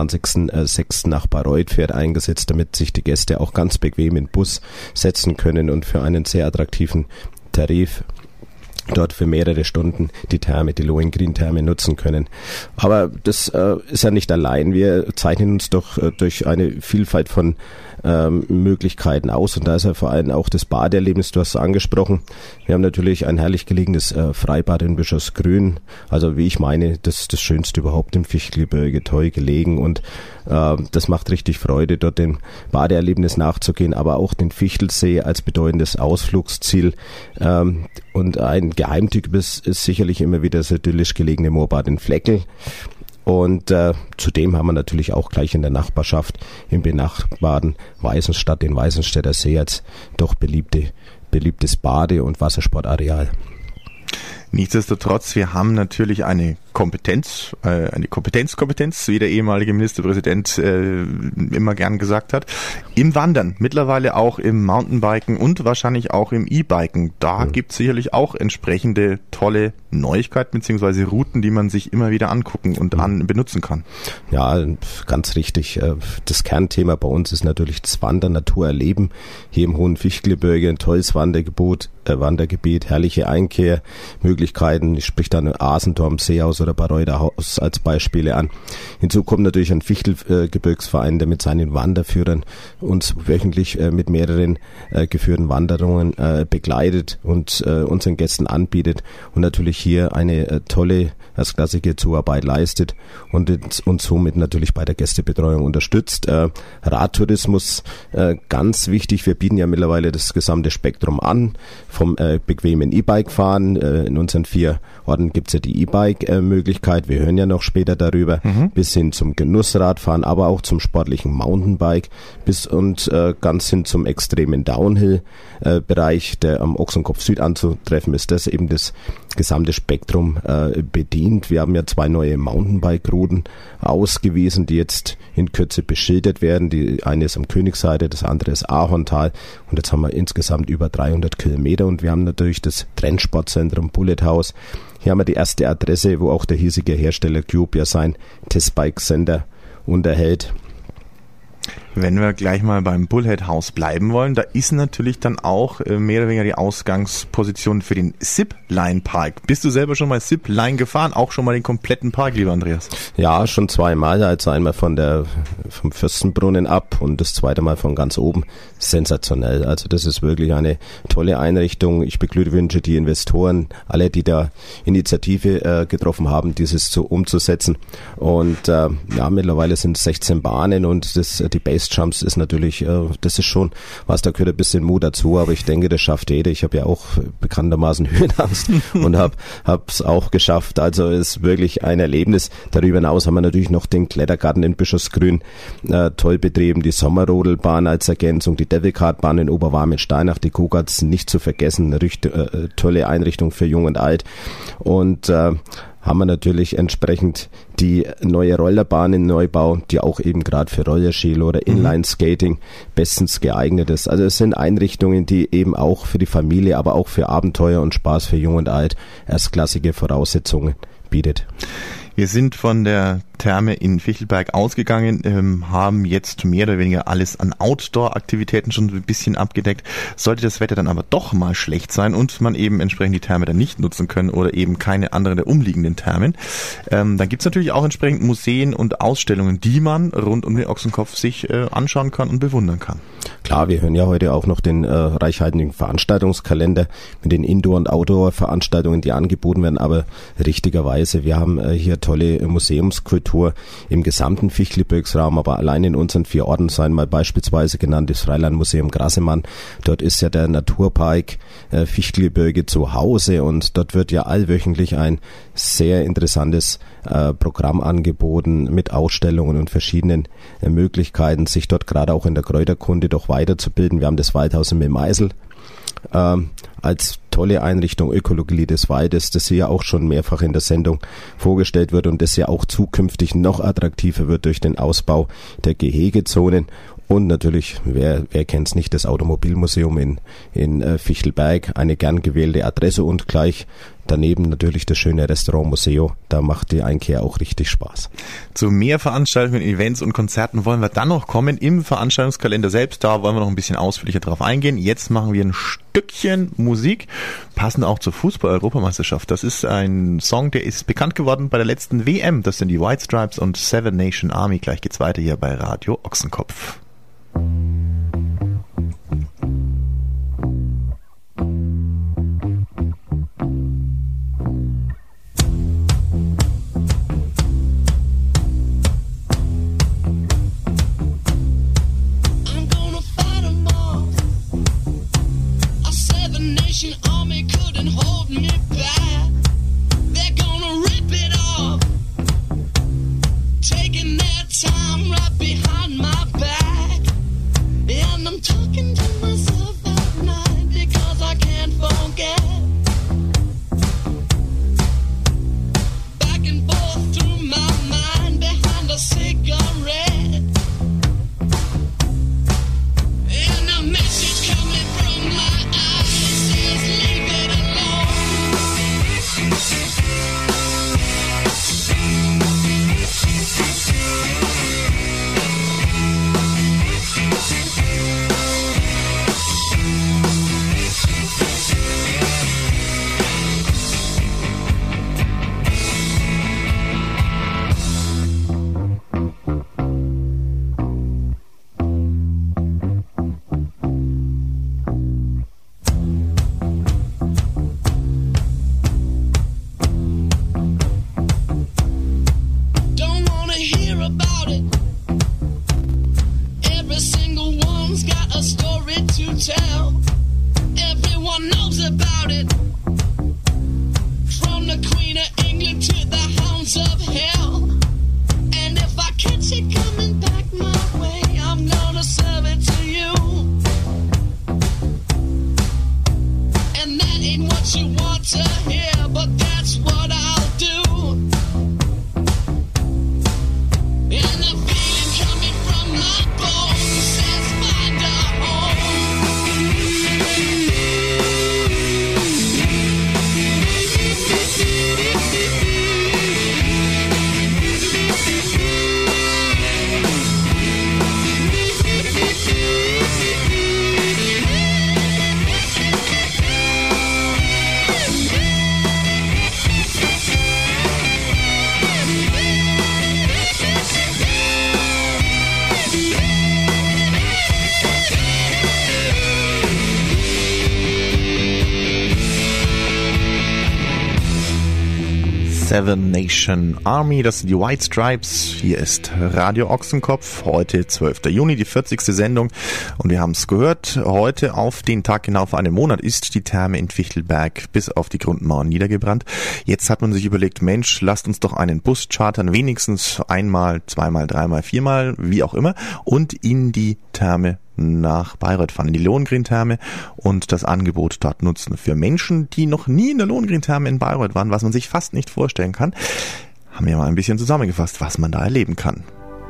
[SPEAKER 9] 25.06. nach Bayreuth fährt, eingesetzt, damit sich die Gäste auch ganz bequem in den Bus setzen können und für einen sehr attraktiven Tarif dort für mehrere Stunden die Therme, die Lohengrin-Therme nutzen können. Aber das ist ja nicht allein. Wir zeichnen uns doch durch eine Vielfalt von Möglichkeiten aus und da ist ja vor allem auch das Badeerlebnis, du hast es angesprochen. Wir haben natürlich ein herrlich gelegenes Freibad in Bischofsgrün, also wie ich meine, das Schönste überhaupt im Fichtelgebirge, toll gelegen und das macht richtig Freude, dort dem Badeerlebnis nachzugehen, aber auch den Fichtelsee als bedeutendes Ausflugsziel und ein Geheimtipp ist sicherlich immer wieder das idyllisch gelegene Moorbad in Fleckel. Und zudem haben wir natürlich auch gleich in der Nachbarschaft im benachbarten Weißenstadt den Weißenstädter See als doch beliebtes Bade- und Wassersportareal.
[SPEAKER 2] Nichtsdestotrotz, wir haben natürlich eine Kompetenz, wie der ehemalige Ministerpräsident immer gern gesagt hat, im Wandern, mittlerweile auch im Mountainbiken und wahrscheinlich auch im E-Biken. Da gibt es sicherlich auch entsprechende tolle Neuigkeiten bzw. Routen, die man sich immer wieder angucken und benutzen kann.
[SPEAKER 9] Ja, ganz richtig. Das Kernthema bei uns ist natürlich das Wandern, Natur erleben. Hier im Hohen Fichtelgebirge ein tolles Wandergebiet, herrliche Einkehrmöglichkeiten. Ich sprich da Asendorf, Seehaus oder Bayreuther Haus als Beispiele an. Hinzu kommt natürlich ein Fichtelgebirgsverein, der mit seinen Wanderführern uns wöchentlich mit mehreren geführten Wanderungen begleitet und unseren Gästen anbietet und natürlich hier eine tolle erstklassige Zuarbeit leistet und somit natürlich bei der Gästebetreuung unterstützt. Radtourismus, ganz wichtig. Wir bieten ja mittlerweile das gesamte Spektrum an, vom bequemen E-Bike-Fahren. In unseren 4 Orten gibt es ja die E-Bike-Möglichkeit. Wir hören ja noch später darüber, bis hin zum Genussradfahren, aber auch zum sportlichen Mountainbike und ganz hin zum extremen Downhill-Bereich, der am Ochsenkopf Süd anzutreffen ist. Das eben das gesamte Spektrum bedient. Wir haben ja 2 neue Mountainbike-Routen ausgewiesen, die jetzt in Kürze beschildert werden. Die eine ist am Königsheide, das andere ist Ahorntal und jetzt haben wir insgesamt über 300 Kilometer und wir haben natürlich das Trendsportzentrum Bullet House. Hier haben wir die erste Adresse, wo auch der hiesige Hersteller Cube ja sein Testbike-Center unterhält.
[SPEAKER 2] Wenn wir gleich mal beim Bullhead House bleiben wollen, da ist natürlich dann auch mehr oder weniger die Ausgangsposition für den Zipline Park. Bist du selber schon mal Zipline gefahren? Auch schon mal den kompletten Park, lieber Andreas?
[SPEAKER 9] Ja, schon 2 Mal. Also einmal vom Fürstenbrunnen ab und das zweite Mal von ganz oben. Sensationell. Also das ist wirklich eine tolle Einrichtung. Ich beglückwünsche die Investoren, alle, die da Initiative getroffen haben, dieses umzusetzen. Und mittlerweile sind es 16 Bahnen und die Base-Jumps ist natürlich, das ist schon was, da gehört ein bisschen Mut dazu, aber ich denke, das schafft jeder. Ich habe ja auch bekanntermaßen Höhenangst und hab's auch geschafft. Also ist wirklich ein Erlebnis. Darüber hinaus haben wir natürlich noch den Klettergarten in Bischofsgrün toll betrieben, die Sommerrodelbahn als Ergänzung, die Devilkartbahn in Oberwarmensteinach, die Go-Karts nicht zu vergessen, tolle Einrichtung für Jung und Alt und haben wir natürlich entsprechend die neue Rollerbahn in Neubau, die auch eben gerade für Rollerski oder Inline-Skating bestens geeignet ist. Also es sind Einrichtungen, die eben auch für die Familie, aber auch für Abenteuer und Spaß für Jung und Alt erstklassige Voraussetzungen bietet.
[SPEAKER 2] Wir sind von der Therme in Fichtelberg ausgegangen, haben jetzt mehr oder weniger alles an Outdoor-Aktivitäten schon ein bisschen abgedeckt. Sollte das Wetter dann aber doch mal schlecht sein und man eben entsprechend die Therme dann nicht nutzen können oder eben keine anderen der umliegenden Thermen, dann gibt's natürlich auch entsprechend Museen und Ausstellungen, die man rund um den Ochsenkopf sich anschauen kann und bewundern kann.
[SPEAKER 9] Klar, wir hören ja heute auch noch den reichhaltigen Veranstaltungskalender mit den Indoor- und Outdoor-Veranstaltungen, die angeboten werden, aber richtigerweise, wir haben hier tolle Museumskultur im gesamten Fichtelgebirgsraum, aber allein in unseren 4 Orten, seien mal beispielsweise genannt das Freilandmuseum Grassemann. Dort ist ja der Naturpark Fichtelgebirge zu Hause und dort wird ja allwöchentlich ein sehr interessantes Programm angeboten mit Ausstellungen und verschiedenen Möglichkeiten, sich dort gerade auch in der Kräuterkunde doch weiterzubilden. Wir haben das Waldhaus in Milmeisel als tolle Einrichtung Ökologie des Waldes, das hier auch schon mehrfach in der Sendung vorgestellt wird und das ja auch zukünftig noch attraktiver wird durch den Ausbau der Gehegezonen. Und natürlich, wer kennt's nicht, das Automobilmuseum in Fichtelberg, eine gern gewählte Adresse und gleich daneben natürlich das schöne Restaurant Museo. Da macht die Einkehr auch richtig Spaß.
[SPEAKER 2] Zu mehr Veranstaltungen, Events und Konzerten wollen wir dann noch kommen im Veranstaltungskalender selbst. Da wollen wir noch ein bisschen ausführlicher drauf eingehen. Jetzt machen wir ein Stückchen Musik, passend auch zur Fußball-Europameisterschaft. Das ist ein Song, der ist bekannt geworden bei der letzten WM. Das sind die White Stripes und Seven Nation Army. Gleich geht's weiter hier bei Radio Ochsenkopf.
[SPEAKER 10] Army couldn't hold me back. They're gonna rip it off, taking their time right behind my back. And I'm talking to myself at night because I can't forget about it. Every single one's got a story to tell. Everyone knows about it. From the Queen of England to the hounds of hell. And if I catch it coming back my way, I'm gonna serve it to you. And that ain't what you want to hear, but that's what I'll do. And the feeling coming from my bones says find a
[SPEAKER 2] Seven Nation Army, das sind die White Stripes. Hier ist Radio Ochsenkopf, heute 12. Juni, die 40. Sendung. Und wir haben es gehört, heute auf den Tag genau vor einem Monat ist die Therme in Fichtelberg bis auf die Grundmauern niedergebrannt. Jetzt hat man sich überlegt, Mensch, lasst uns doch einen Bus chartern, wenigstens einmal, zweimal, dreimal, viermal, wie auch immer, und in die Therme nach Bayreuth fahren, in die Lohengrin-Therme und das Angebot dort nutzen für Menschen, die noch nie in der Lohengrin-Therme in Bayreuth waren, was man sich fast nicht vorstellen kann. Haben wir mal ein bisschen zusammengefasst, was man da erleben kann.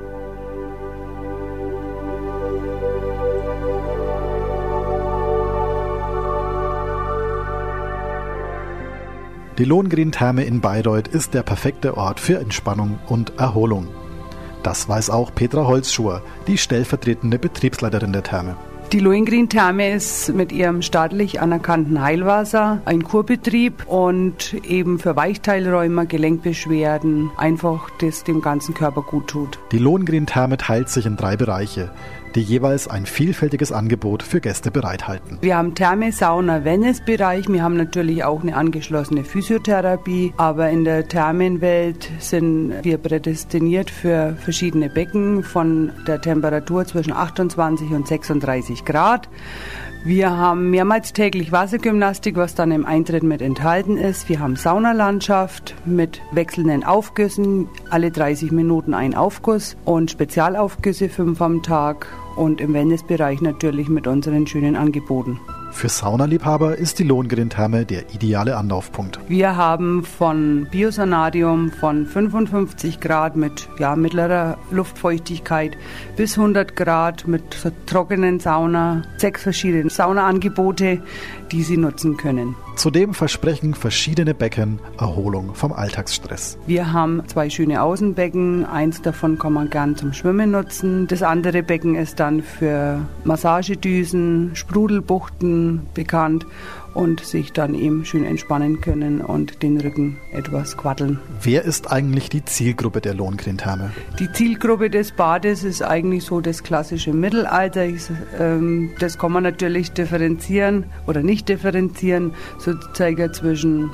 [SPEAKER 4] Die Lohengrin-Therme in Bayreuth ist der perfekte Ort für Entspannung und Erholung. Das weiß auch Petra Holzschuher, die stellvertretende Betriebsleiterin der Therme.
[SPEAKER 11] Die Lohengrin-Therme ist mit ihrem staatlich anerkannten Heilwasser ein Kurbetrieb und eben für Weichteilrheuma, Gelenkbeschwerden, einfach das dem ganzen Körper gut tut.
[SPEAKER 4] Die Lohengrin-Therme teilt sich in 3 Bereiche, die jeweils ein vielfältiges Angebot für Gäste bereithalten.
[SPEAKER 11] Wir haben Therme, Sauna, Wellnessbereich. Wir haben natürlich auch eine angeschlossene Physiotherapie. Aber in der Thermenwelt sind wir prädestiniert für verschiedene Becken von der Temperatur zwischen 28 und 36 Grad. Wir haben mehrmals täglich Wassergymnastik, was dann im Eintritt mit enthalten ist. Wir haben Saunalandschaft mit wechselnden Aufgüssen, alle 30 Minuten ein Aufguss und Spezialaufgüsse 5 am Tag und im Wellnessbereich natürlich mit unseren schönen Angeboten.
[SPEAKER 4] Für Saunaliebhaber ist die Lohengrin-Therme der ideale Anlaufpunkt.
[SPEAKER 11] Wir haben von Biosanarium von 55 Grad mit mittlerer Luftfeuchtigkeit bis 100 Grad mit trockenen Sauna, 6 verschiedene Saunaangebote, die Sie nutzen können.
[SPEAKER 4] Zudem versprechen verschiedene Becken Erholung vom Alltagsstress.
[SPEAKER 11] Wir haben 2 schöne Außenbecken, eins davon kann man gern zum Schwimmen nutzen. Das andere Becken ist dann für Massagedüsen, Sprudelbuchten bekannt und sich dann eben schön entspannen können und den Rücken etwas quaddeln.
[SPEAKER 4] Wer ist eigentlich die Zielgruppe der Lohengrin-Therme?
[SPEAKER 11] Die Zielgruppe des Bades ist eigentlich so das klassische Mittelalter. Das kann man natürlich differenzieren oder nicht differenzieren, so circa zwischen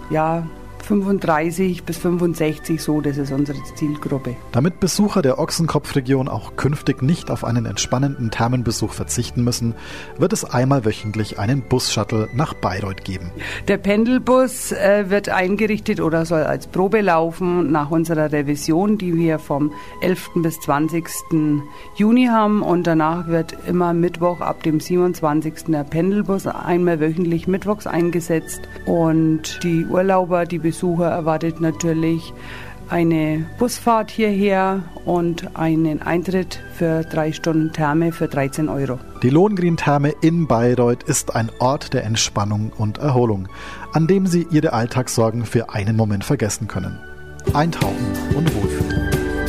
[SPEAKER 11] 35 bis 65, so, das ist unsere Zielgruppe.
[SPEAKER 4] Damit Besucher der Ochsenkopfregion auch künftig nicht auf einen entspannenden Thermenbesuch verzichten müssen, wird es einmal wöchentlich einen Bus-Shuttle nach Bayreuth geben.
[SPEAKER 11] Der Pendelbus wird eingerichtet oder soll als Probe laufen nach unserer Revision, die wir vom 11. bis 20. Juni haben, und danach wird immer Mittwoch ab dem 27. der Pendelbus einmal wöchentlich mittwochs eingesetzt, und die Urlauber, die Besucher erwartet natürlich eine Busfahrt hierher und einen Eintritt für 3 Stunden Therme für 13 €.
[SPEAKER 4] Die Lohengrin-Therme in Bayreuth ist ein Ort der Entspannung und Erholung, an dem Sie Ihre Alltagssorgen für einen Moment vergessen können. Eintauchen und wohlfühlen.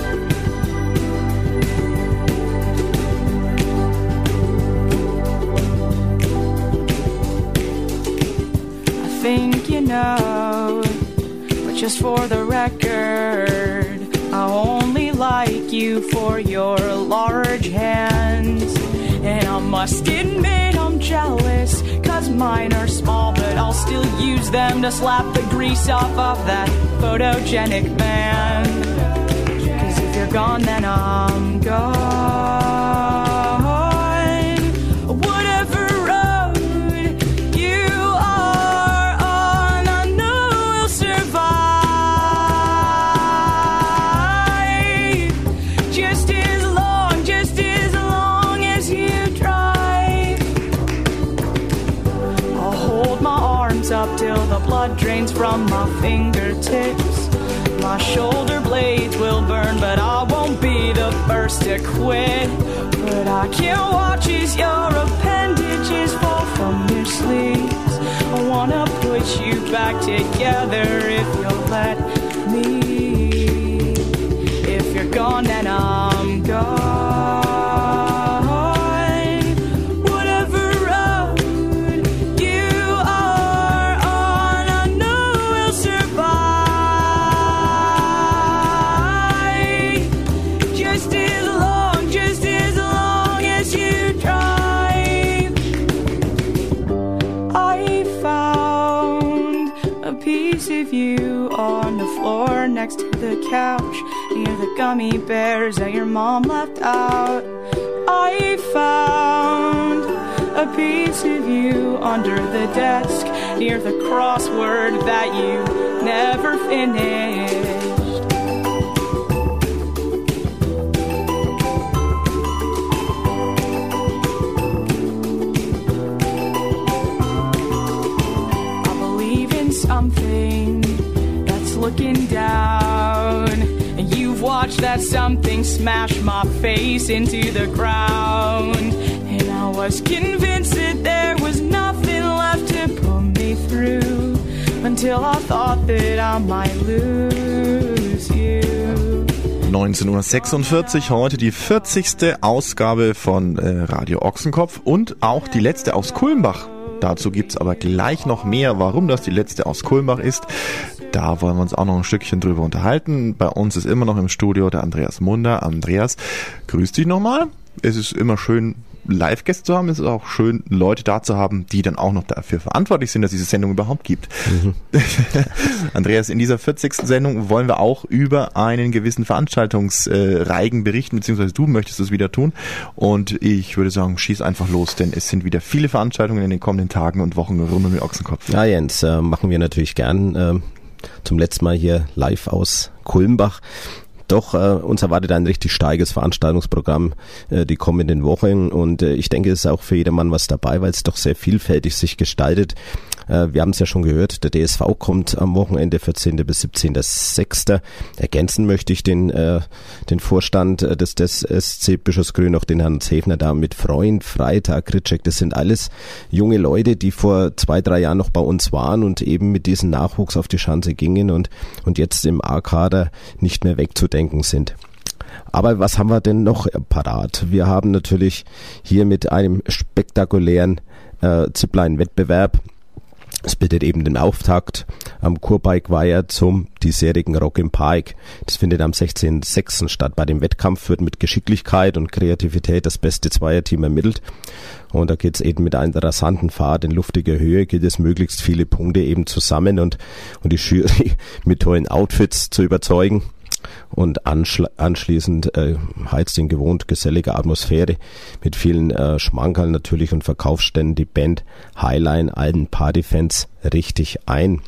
[SPEAKER 12] I think you know, but just for the record, I only like you for your large hands. And I must admit I'm jealous, 'cause mine are small, but I'll still use them to slap the grease off of that photogenic man. 'Cause if you're gone, then I'm gone. Whatever road you are on, I know we'll survive. Just as long as you drive. I'll hold my arms up till the blood drains from my fingertips. My shoulder blades will burn, but I won't be the first to quit. But I can't watch as your appendages fall from your sleeves. I wanna put you back together if you'll let me. If you're gone, then I'm gone. Whatever road you are on, I know we'll survive. Just as long as you drive. I found a piece of you on the floor next to the couch, near the gummy bears that your mom left out. I found a piece of you under the desk, near the crossword that you never finished. I believe in something that's looking down, and you've watched that something smash my face into the ground. And I was convinced that there was nothing left to pull me through, until I thought that I might lose you.
[SPEAKER 2] 19:46 heute die 40. Ausgabe von Radio Ochsenkopf und auch die letzte aus Kulmbach. Dazu gibt's aber gleich noch mehr, warum das die letzte aus Kulmbach ist. Da wollen wir uns auch noch ein Stückchen drüber unterhalten. Bei uns ist immer noch im Studio der Andreas Munder. Andreas, grüß dich nochmal. Es ist immer schön, Live-Gäste zu haben. Es ist auch schön, Leute da zu haben, die dann auch noch dafür verantwortlich sind, dass es diese Sendung überhaupt gibt. Andreas, in dieser 40. Sendung wollen wir auch über einen gewissen Veranstaltungsreigen berichten, beziehungsweise du möchtest es wieder tun. Und ich würde sagen, schieß einfach los, denn es sind wieder viele Veranstaltungen in den kommenden Tagen und Wochen rund um den Ochsenkopf.
[SPEAKER 9] Ja, Jens, machen wir natürlich gern. Zum letzten Mal hier live aus Kulmbach. Doch, uns erwartet ein richtig steiges Veranstaltungsprogramm die kommenden Wochen und ich denke, es ist auch für jedermann was dabei, weil es doch sehr vielfältig sich gestaltet. Wir haben es ja schon gehört, der DSV kommt am Wochenende 14. bis 17.06. Ergänzen möchte ich den Vorstand des SC Bischofsgrün, auch den Herrn Zefner da mit Freund, Freitag, Ritschek. Das sind alles junge Leute, die vor 2-3 Jahren noch bei uns waren und eben mit diesem Nachwuchs auf die Schanze gingen und jetzt im A-Kader nicht mehr wegzudenken sind. Aber was haben wir denn noch parat? Wir haben natürlich hier mit einem spektakulären Zipline-Wettbewerb. Es bildet eben den Auftakt am Kurbike-Weiher zum diesjährigen Rock im Park. Das findet am 16.06. statt. Bei dem Wettkampf wird mit Geschicklichkeit und Kreativität das beste Zweierteam ermittelt. Und da geht es eben mit einer rasanten Fahrt in luftiger Höhe, gilt es möglichst viele Punkte eben zusammen und die Jury mit tollen Outfits zu überzeugen. Und anschließend heizt in gewohnt geselliger Atmosphäre mit vielen Schmankerln natürlich und Verkaufsständen die Band Highline allen Partyfans richtig ein.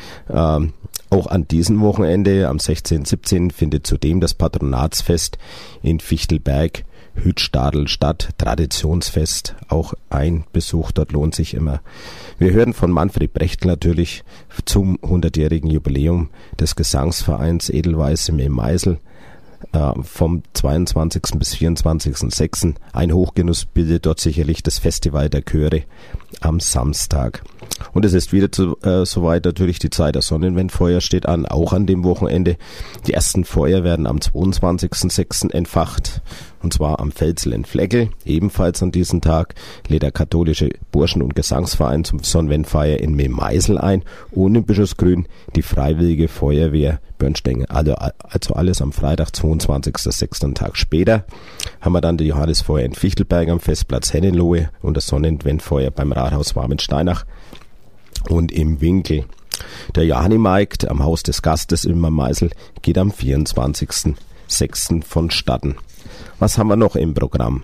[SPEAKER 9] Auch an diesem Wochenende, am 16. 17. findet zudem das Patronatsfest in Fichtelberg Hütstadel statt, Traditionsfest, auch ein Besuch dort lohnt sich immer. Wir hören von Manfred Prechtl natürlich zum 100-jährigen Jubiläum des Gesangsvereins Edelweiß im Meisel vom 22. bis 24.06. Ein Hochgenuss bildet dort sicherlich das Festival der Chöre am Samstag. Und es ist wieder soweit natürlich die Zeit der Sonnenwendfeuer steht an, auch an dem Wochenende. Die ersten Feuer werden am 22.06. entfacht, und zwar am Felzel in Fleckel. Ebenfalls an diesem Tag lädt der katholische Burschen- und Gesangsverein zum Sonnenwendfeuer in Meisel ein und in Bischofsgrün die Freiwillige Feuerwehr Börnstenge. Also alles am Freitag, 22.06. einen Tag später, haben wir dann die Johannisfeuer in Fichtelberg am Festplatz Hennenlohe und das Sonnenwendfeuer beim Rathaus Warmensteinach und im Winkel. Der Johannimarkt am Haus des Gastes in Meisel geht am 24.06. 6. vonstatten. Was haben wir noch im Programm?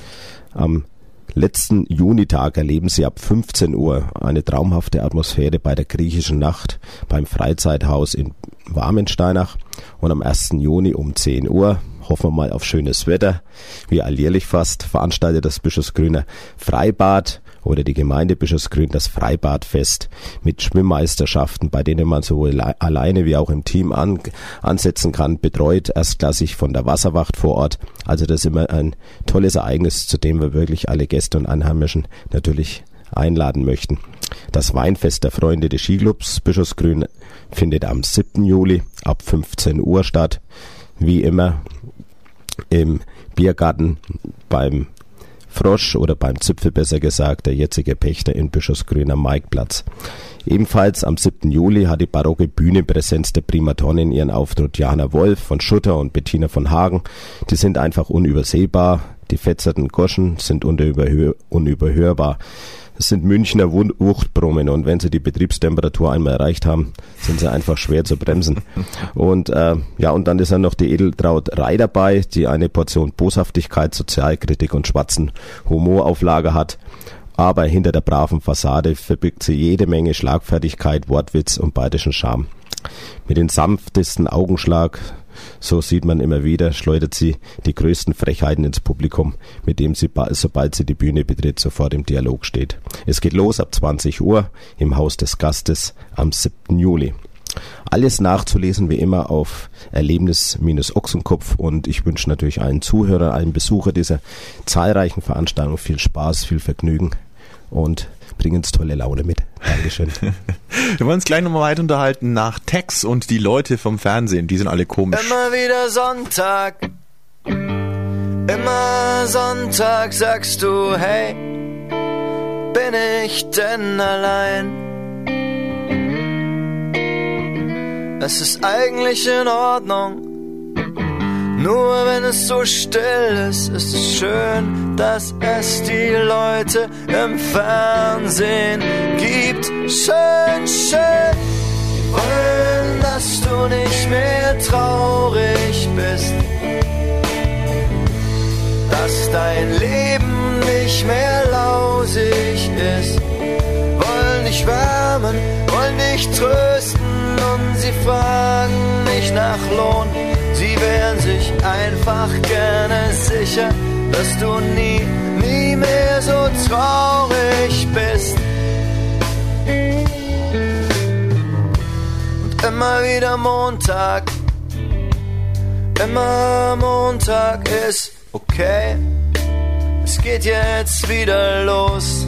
[SPEAKER 9] Am letzten Junitag erleben Sie ab 15 Uhr eine traumhafte Atmosphäre bei der Griechischen Nacht beim Freizeithaus in Warmensteinach. Und am 1. Juni um 10 Uhr, hoffen wir mal auf schönes Wetter, wie alljährlich fast, veranstaltet das Bischofsgrüner Freibad oder die Gemeinde Bischofsgrün das Freibadfest mit Schwimmmeisterschaften, bei denen man sowohl alleine wie auch im Team ansetzen kann, betreut erstklassig von der Wasserwacht vor Ort. Also das ist immer ein tolles Ereignis, zu dem wir wirklich alle Gäste und Einheimischen natürlich einladen möchten. Das Weinfest der Freunde des Skiclubs Bischofsgrün findet am 7. Juli ab 15 Uhr statt. Wie immer im Biergarten beim Frosch oder beim Zipfel besser gesagt, der jetzige Pächter in Bischofsgrün am Maikplatz. Ebenfalls am 7. Juli hat die barocke Bühnenpräsenz der Primatonnen ihren Auftritt. Johanna Wolf von Schutter und Bettina von Hagen, die sind einfach unübersehbar. Die fetzerten Goschen sind unüberhörbar. Das sind Münchner Wuchtbrummen und wenn sie die Betriebstemperatur einmal erreicht haben, sind sie einfach schwer zu bremsen. Und und dann ist dann noch die Edeltraut Rai dabei, die eine Portion Boshaftigkeit, Sozialkritik und schwarzen Humor auf Lager hat. Aber hinter der braven Fassade verbirgt sie jede Menge Schlagfertigkeit, Wortwitz und bayerischen Charme. Mit dem sanftesten Augenschlag, so sieht man immer wieder, schleudert sie die größten Frechheiten ins Publikum, mit dem sie, sobald sie die Bühne betritt, sofort im Dialog steht. Es geht los ab 20 Uhr im Haus des Gastes am 7. Juli. Alles nachzulesen wie immer auf Erlebnis-Ochsenkopf und ich wünsche natürlich allen Zuhörern, allen Besuchern dieser zahlreichen Veranstaltungen viel Spaß, viel Vergnügen und bringen uns tolle Laune mit. Dankeschön.
[SPEAKER 2] Wir wollen uns gleich nochmal weiter unterhalten nach Tex und die Leute vom Fernsehen, die sind alle komisch.
[SPEAKER 13] Immer wieder Sonntag, immer Sonntag sagst du, hey, bin ich denn allein? Es ist eigentlich in Ordnung, nur wenn es so still ist, ist es schön, dass es die Leute im Fernsehen gibt. Schön, schön, die wollen, dass du nicht mehr traurig bist, dass dein Leben nicht mehr lausig ist, wollen dich wärmen, wollen dich trösten und sie fragen nicht nach Lohn. Sie wären sich einfach gerne sicher, dass du nie, nie mehr so traurig bist. Und immer wieder Montag, immer Montag ist okay. Es geht jetzt wieder los.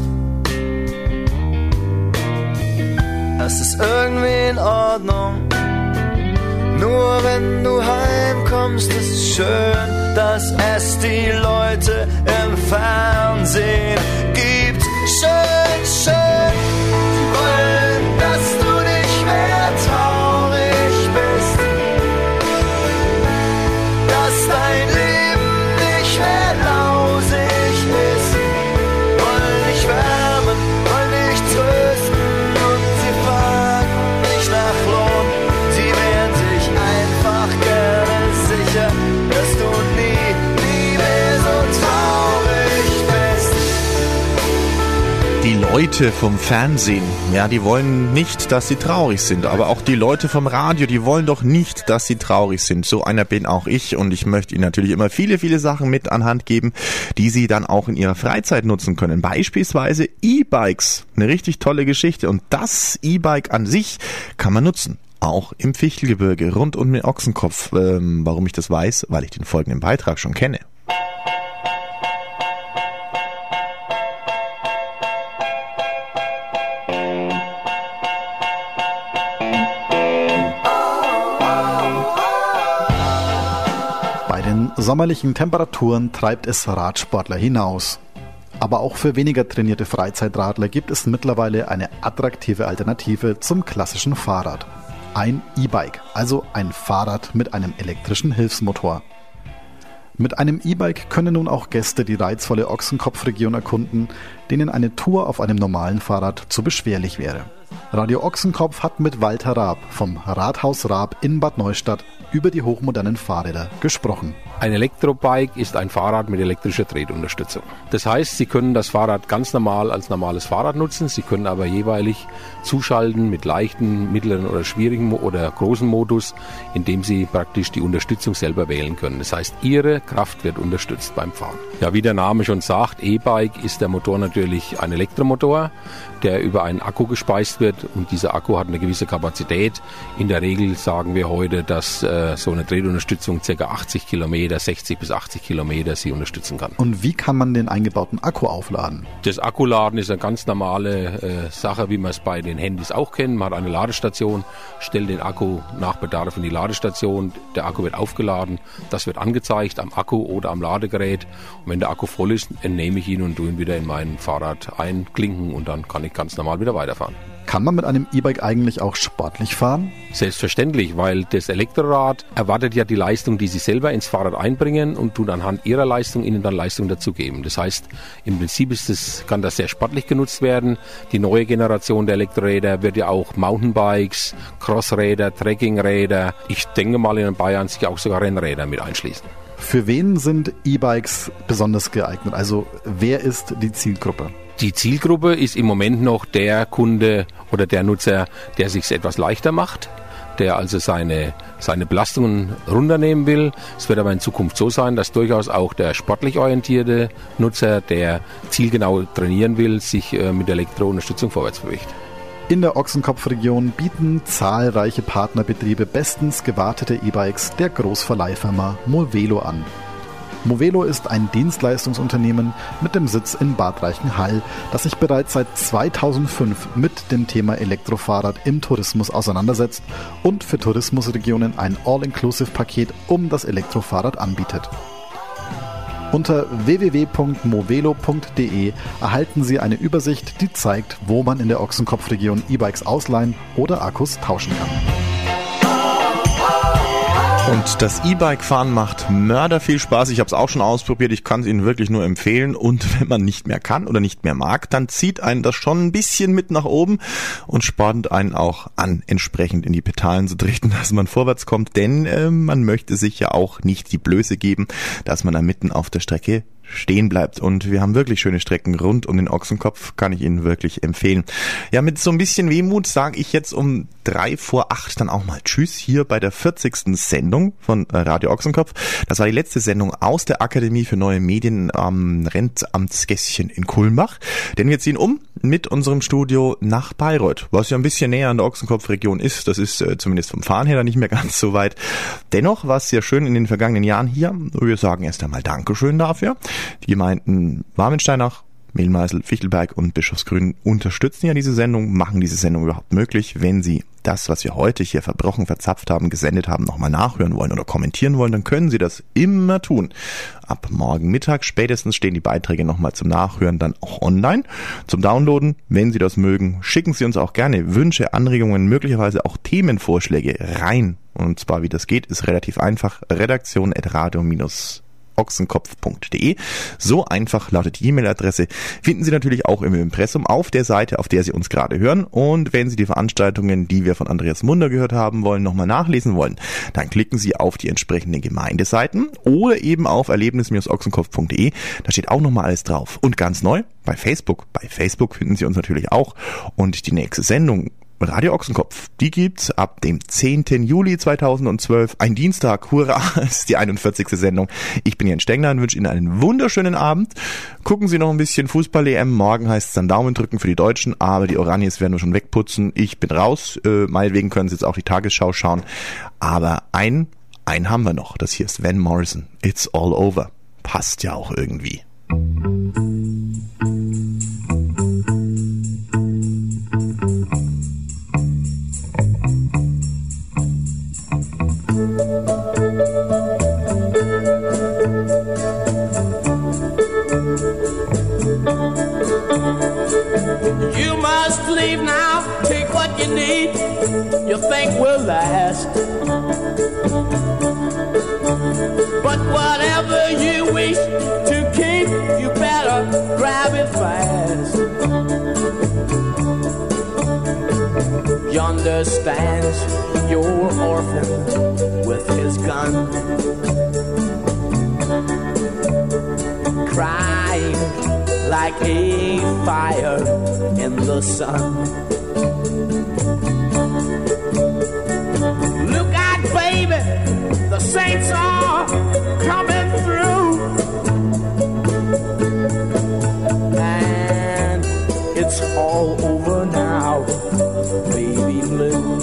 [SPEAKER 13] Es ist irgendwie in Ordnung. Nur wenn du heimkommst, ist es schön, dass es die Leute im Fernsehen gibt. Schön, schön, sie wollen, dass du nicht mehr traurig bist, dass dein Leben nicht mehr lausig ist, wollen dich wärmen, wollen dich trösten und sie fragen nicht nach Lohn. Sie wären sich einfach gerne sicher, dass du nie, nie mehr so traurig bist.
[SPEAKER 2] Die Leute vom Fernsehen, ja, die wollen nicht, dass sie traurig sind, aber auch die Leute vom Radio, die wollen doch nicht, dass sie traurig sind. So einer bin auch ich und ich möchte Ihnen natürlich immer viele, viele Sachen mit an Hand geben, die Sie dann auch in Ihrer Freizeit nutzen können. Beispielsweise E-Bikes, eine richtig tolle Geschichte und das E-Bike an sich kann man nutzen. Auch im Fichtelgebirge, rund um den Ochsenkopf. Warum ich das weiß? Weil ich den folgenden Beitrag schon kenne.
[SPEAKER 4] Bei den sommerlichen Temperaturen treibt es Radsportler hinaus. Aber auch für weniger trainierte Freizeitradler gibt es mittlerweile eine attraktive Alternative zum klassischen Fahrrad. Ein E-Bike, also ein Fahrrad mit einem elektrischen Hilfsmotor. Mit einem E-Bike können nun auch Gäste die reizvolle Ochsenkopfregion erkunden, denen eine Tour auf einem normalen Fahrrad zu beschwerlich wäre. Radio Ochsenkopf hat mit Walter Raab vom Rathaus Raab in Bad Neustadt über die hochmodernen Fahrräder gesprochen.
[SPEAKER 14] Ein Elektrobike ist ein Fahrrad mit elektrischer Tretunterstützung. Das heißt, Sie können das Fahrrad ganz normal als normales Fahrrad nutzen. Sie können aber jeweilig zuschalten mit leichten, mittleren oder schwierigen oder großen Modus, indem Sie praktisch die Unterstützung selber wählen können. Das heißt, Ihre Kraft wird unterstützt beim Fahren. Ja, wie der Name schon sagt, E-Bike ist der Motor natürlich ein Elektromotor, der über einen Akku gespeist wird, und dieser Akku hat eine gewisse Kapazität. In der Regel sagen wir heute, dass so eine Tretunterstützung ca. 80 Kilometer, 60 bis 80 Kilometer sie unterstützen kann.
[SPEAKER 4] Und wie kann man den eingebauten Akku aufladen?
[SPEAKER 14] Das Akkuladen ist eine ganz normale Sache, wie man es bei den Handys auch kennt. Man hat eine Ladestation, stellt den Akku nach Bedarf in die Ladestation, der Akku wird aufgeladen, das wird angezeigt am Akku oder am Ladegerät, und wenn der Akku voll ist, entnehme ich ihn und tue ihn wieder in mein Fahrrad einklinken, und dann kann ich ganz normal wieder weiterfahren.
[SPEAKER 4] Kann man mit einem E-Bike eigentlich auch sportlich fahren?
[SPEAKER 14] Selbstverständlich, weil das Elektrorad erwartet ja die Leistung, die Sie selber ins Fahrrad einbringen, und tut anhand Ihrer Leistung Ihnen dann Leistung dazugeben. Das heißt, im Prinzip kann das sehr sportlich genutzt werden. Die neue Generation der Elektroräder wird ja auch Mountainbikes, Crossräder, Trekkingräder, ich denke mal in Bayern sich auch sogar Rennräder mit einschließen.
[SPEAKER 4] Für wen sind E-Bikes besonders geeignet? Also wer ist die Zielgruppe?
[SPEAKER 14] Die Zielgruppe ist im Moment noch der Kunde oder der Nutzer, der es sich etwas leichter macht, der also seine Belastungen runternehmen will. Es wird aber in Zukunft so sein, dass durchaus auch der sportlich orientierte Nutzer, der zielgenau trainieren will, sich mit Elektrounterstützung vorwärts bewegt.
[SPEAKER 4] In der Ochsenkopfregion bieten zahlreiche Partnerbetriebe bestens gewartete E-Bikes der Großverleihfirma Movelo an. Movelo ist ein Dienstleistungsunternehmen mit dem Sitz in Bad Reichenhall, das sich bereits seit 2005 mit dem Thema Elektrofahrrad im Tourismus auseinandersetzt und für Tourismusregionen ein All-Inclusive-Paket um das Elektrofahrrad anbietet. Unter www.movelo.de erhalten Sie eine Übersicht, die zeigt, wo man in der Ochsenkopfregion E-Bikes ausleihen oder Akkus tauschen kann.
[SPEAKER 2] Und das E-Bike-Fahren macht mörder viel Spaß. Ich habe es auch schon ausprobiert. Ich kann es Ihnen wirklich nur empfehlen. Und wenn man nicht mehr kann oder nicht mehr mag, dann zieht einen das schon ein bisschen mit nach oben und spornt einen auch an, entsprechend in die Pedalen zu treten, dass man vorwärts kommt. Denn man möchte sich ja auch nicht die Blöße geben, dass man da mitten auf der Strecke stehen bleibt. Und wir haben wirklich schöne Strecken rund um den Ochsenkopf, kann ich Ihnen wirklich empfehlen. Ja, mit so ein bisschen Wehmut sage ich jetzt um 7:03 dann auch mal Tschüss hier bei der 40. Sendung von Radio Ochsenkopf. Das war die letzte Sendung aus der Akademie für Neue Medien am Rentamtsgässchen in Kulmbach. Denn wir ziehen um mit unserem Studio nach Bayreuth, was ja ein bisschen näher an der Ochsenkopfregion ist. Das ist zumindest vom Fahren her dann nicht mehr ganz so weit. Dennoch war es sehr schön in den vergangenen Jahren hier. Wir sagen erst einmal Dankeschön dafür. Die Gemeinden Warmensteinach, Mehlmeisel, Fichtelberg und Bischofsgrün unterstützen ja diese Sendung, machen diese Sendung überhaupt möglich. Wenn Sie das, was wir heute hier verbrochen, verzapft haben, gesendet haben, nochmal nachhören wollen oder kommentieren wollen, dann können Sie das immer tun. Ab morgen Mittag spätestens stehen die Beiträge nochmal zum Nachhören dann auch online. Zum Downloaden, wenn Sie das mögen, schicken Sie uns auch gerne Wünsche, Anregungen, möglicherweise auch Themenvorschläge rein. Und zwar, wie das geht, ist relativ einfach. redaktion@radio-ochsenkopf.de. So einfach lautet die E-Mail-Adresse. Finden Sie natürlich auch im Impressum auf der Seite, auf der Sie uns gerade hören. Und wenn Sie die Veranstaltungen, die wir von Andreas Munder gehört haben wollen, nochmal nachlesen wollen, dann klicken Sie auf die entsprechenden Gemeindeseiten oder eben auf erlebnis-ochsenkopf.de. Da steht auch nochmal alles drauf. Und ganz neu, bei Facebook. Bei Facebook finden Sie uns natürlich auch. Und die nächste Sendung, Radio Ochsenkopf, die gibt's ab dem 10. Juli 2012, ein Dienstag, hurra, ist die 41. Sendung. Ich bin Jens Stengler und wünsche Ihnen einen wunderschönen Abend. Gucken Sie noch ein bisschen Fußball-EM, morgen heißt es dann Daumen drücken für die Deutschen, aber die Oranis werden wir schon wegputzen. Ich bin raus, meinetwegen können Sie jetzt auch die Tagesschau schauen, aber einen haben wir noch, das hier ist Van Morrison, It's All Over, passt ja auch irgendwie.
[SPEAKER 15] You must leave now, take what you need, you think will last. But whatever you wish to keep, you better grab it fast. Yonder stands your orphan with his gun, crying like a fire in the sun. Look out, baby, the saints are coming through, and it's all over now, baby blue.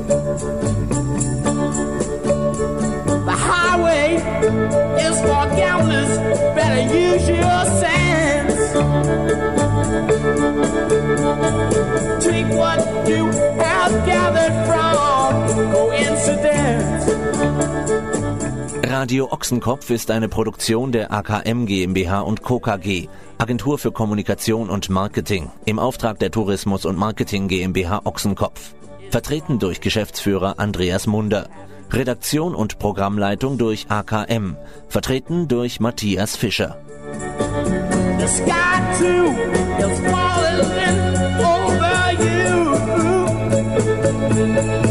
[SPEAKER 15] The highway is for gamblers, better use your sense. Take what you have gathered from coincidence.
[SPEAKER 1] Radio Ochsenkopf ist eine Produktion der AKM GmbH und Co. KG, Agentur für Kommunikation und Marketing, im Auftrag der Tourismus- und Marketing GmbH Ochsenkopf. Vertreten durch Geschäftsführer Andreas Munder. Redaktion und Programmleitung durch AKM. Vertreten durch Matthias Fischer.
[SPEAKER 15] The sky too is falling over you.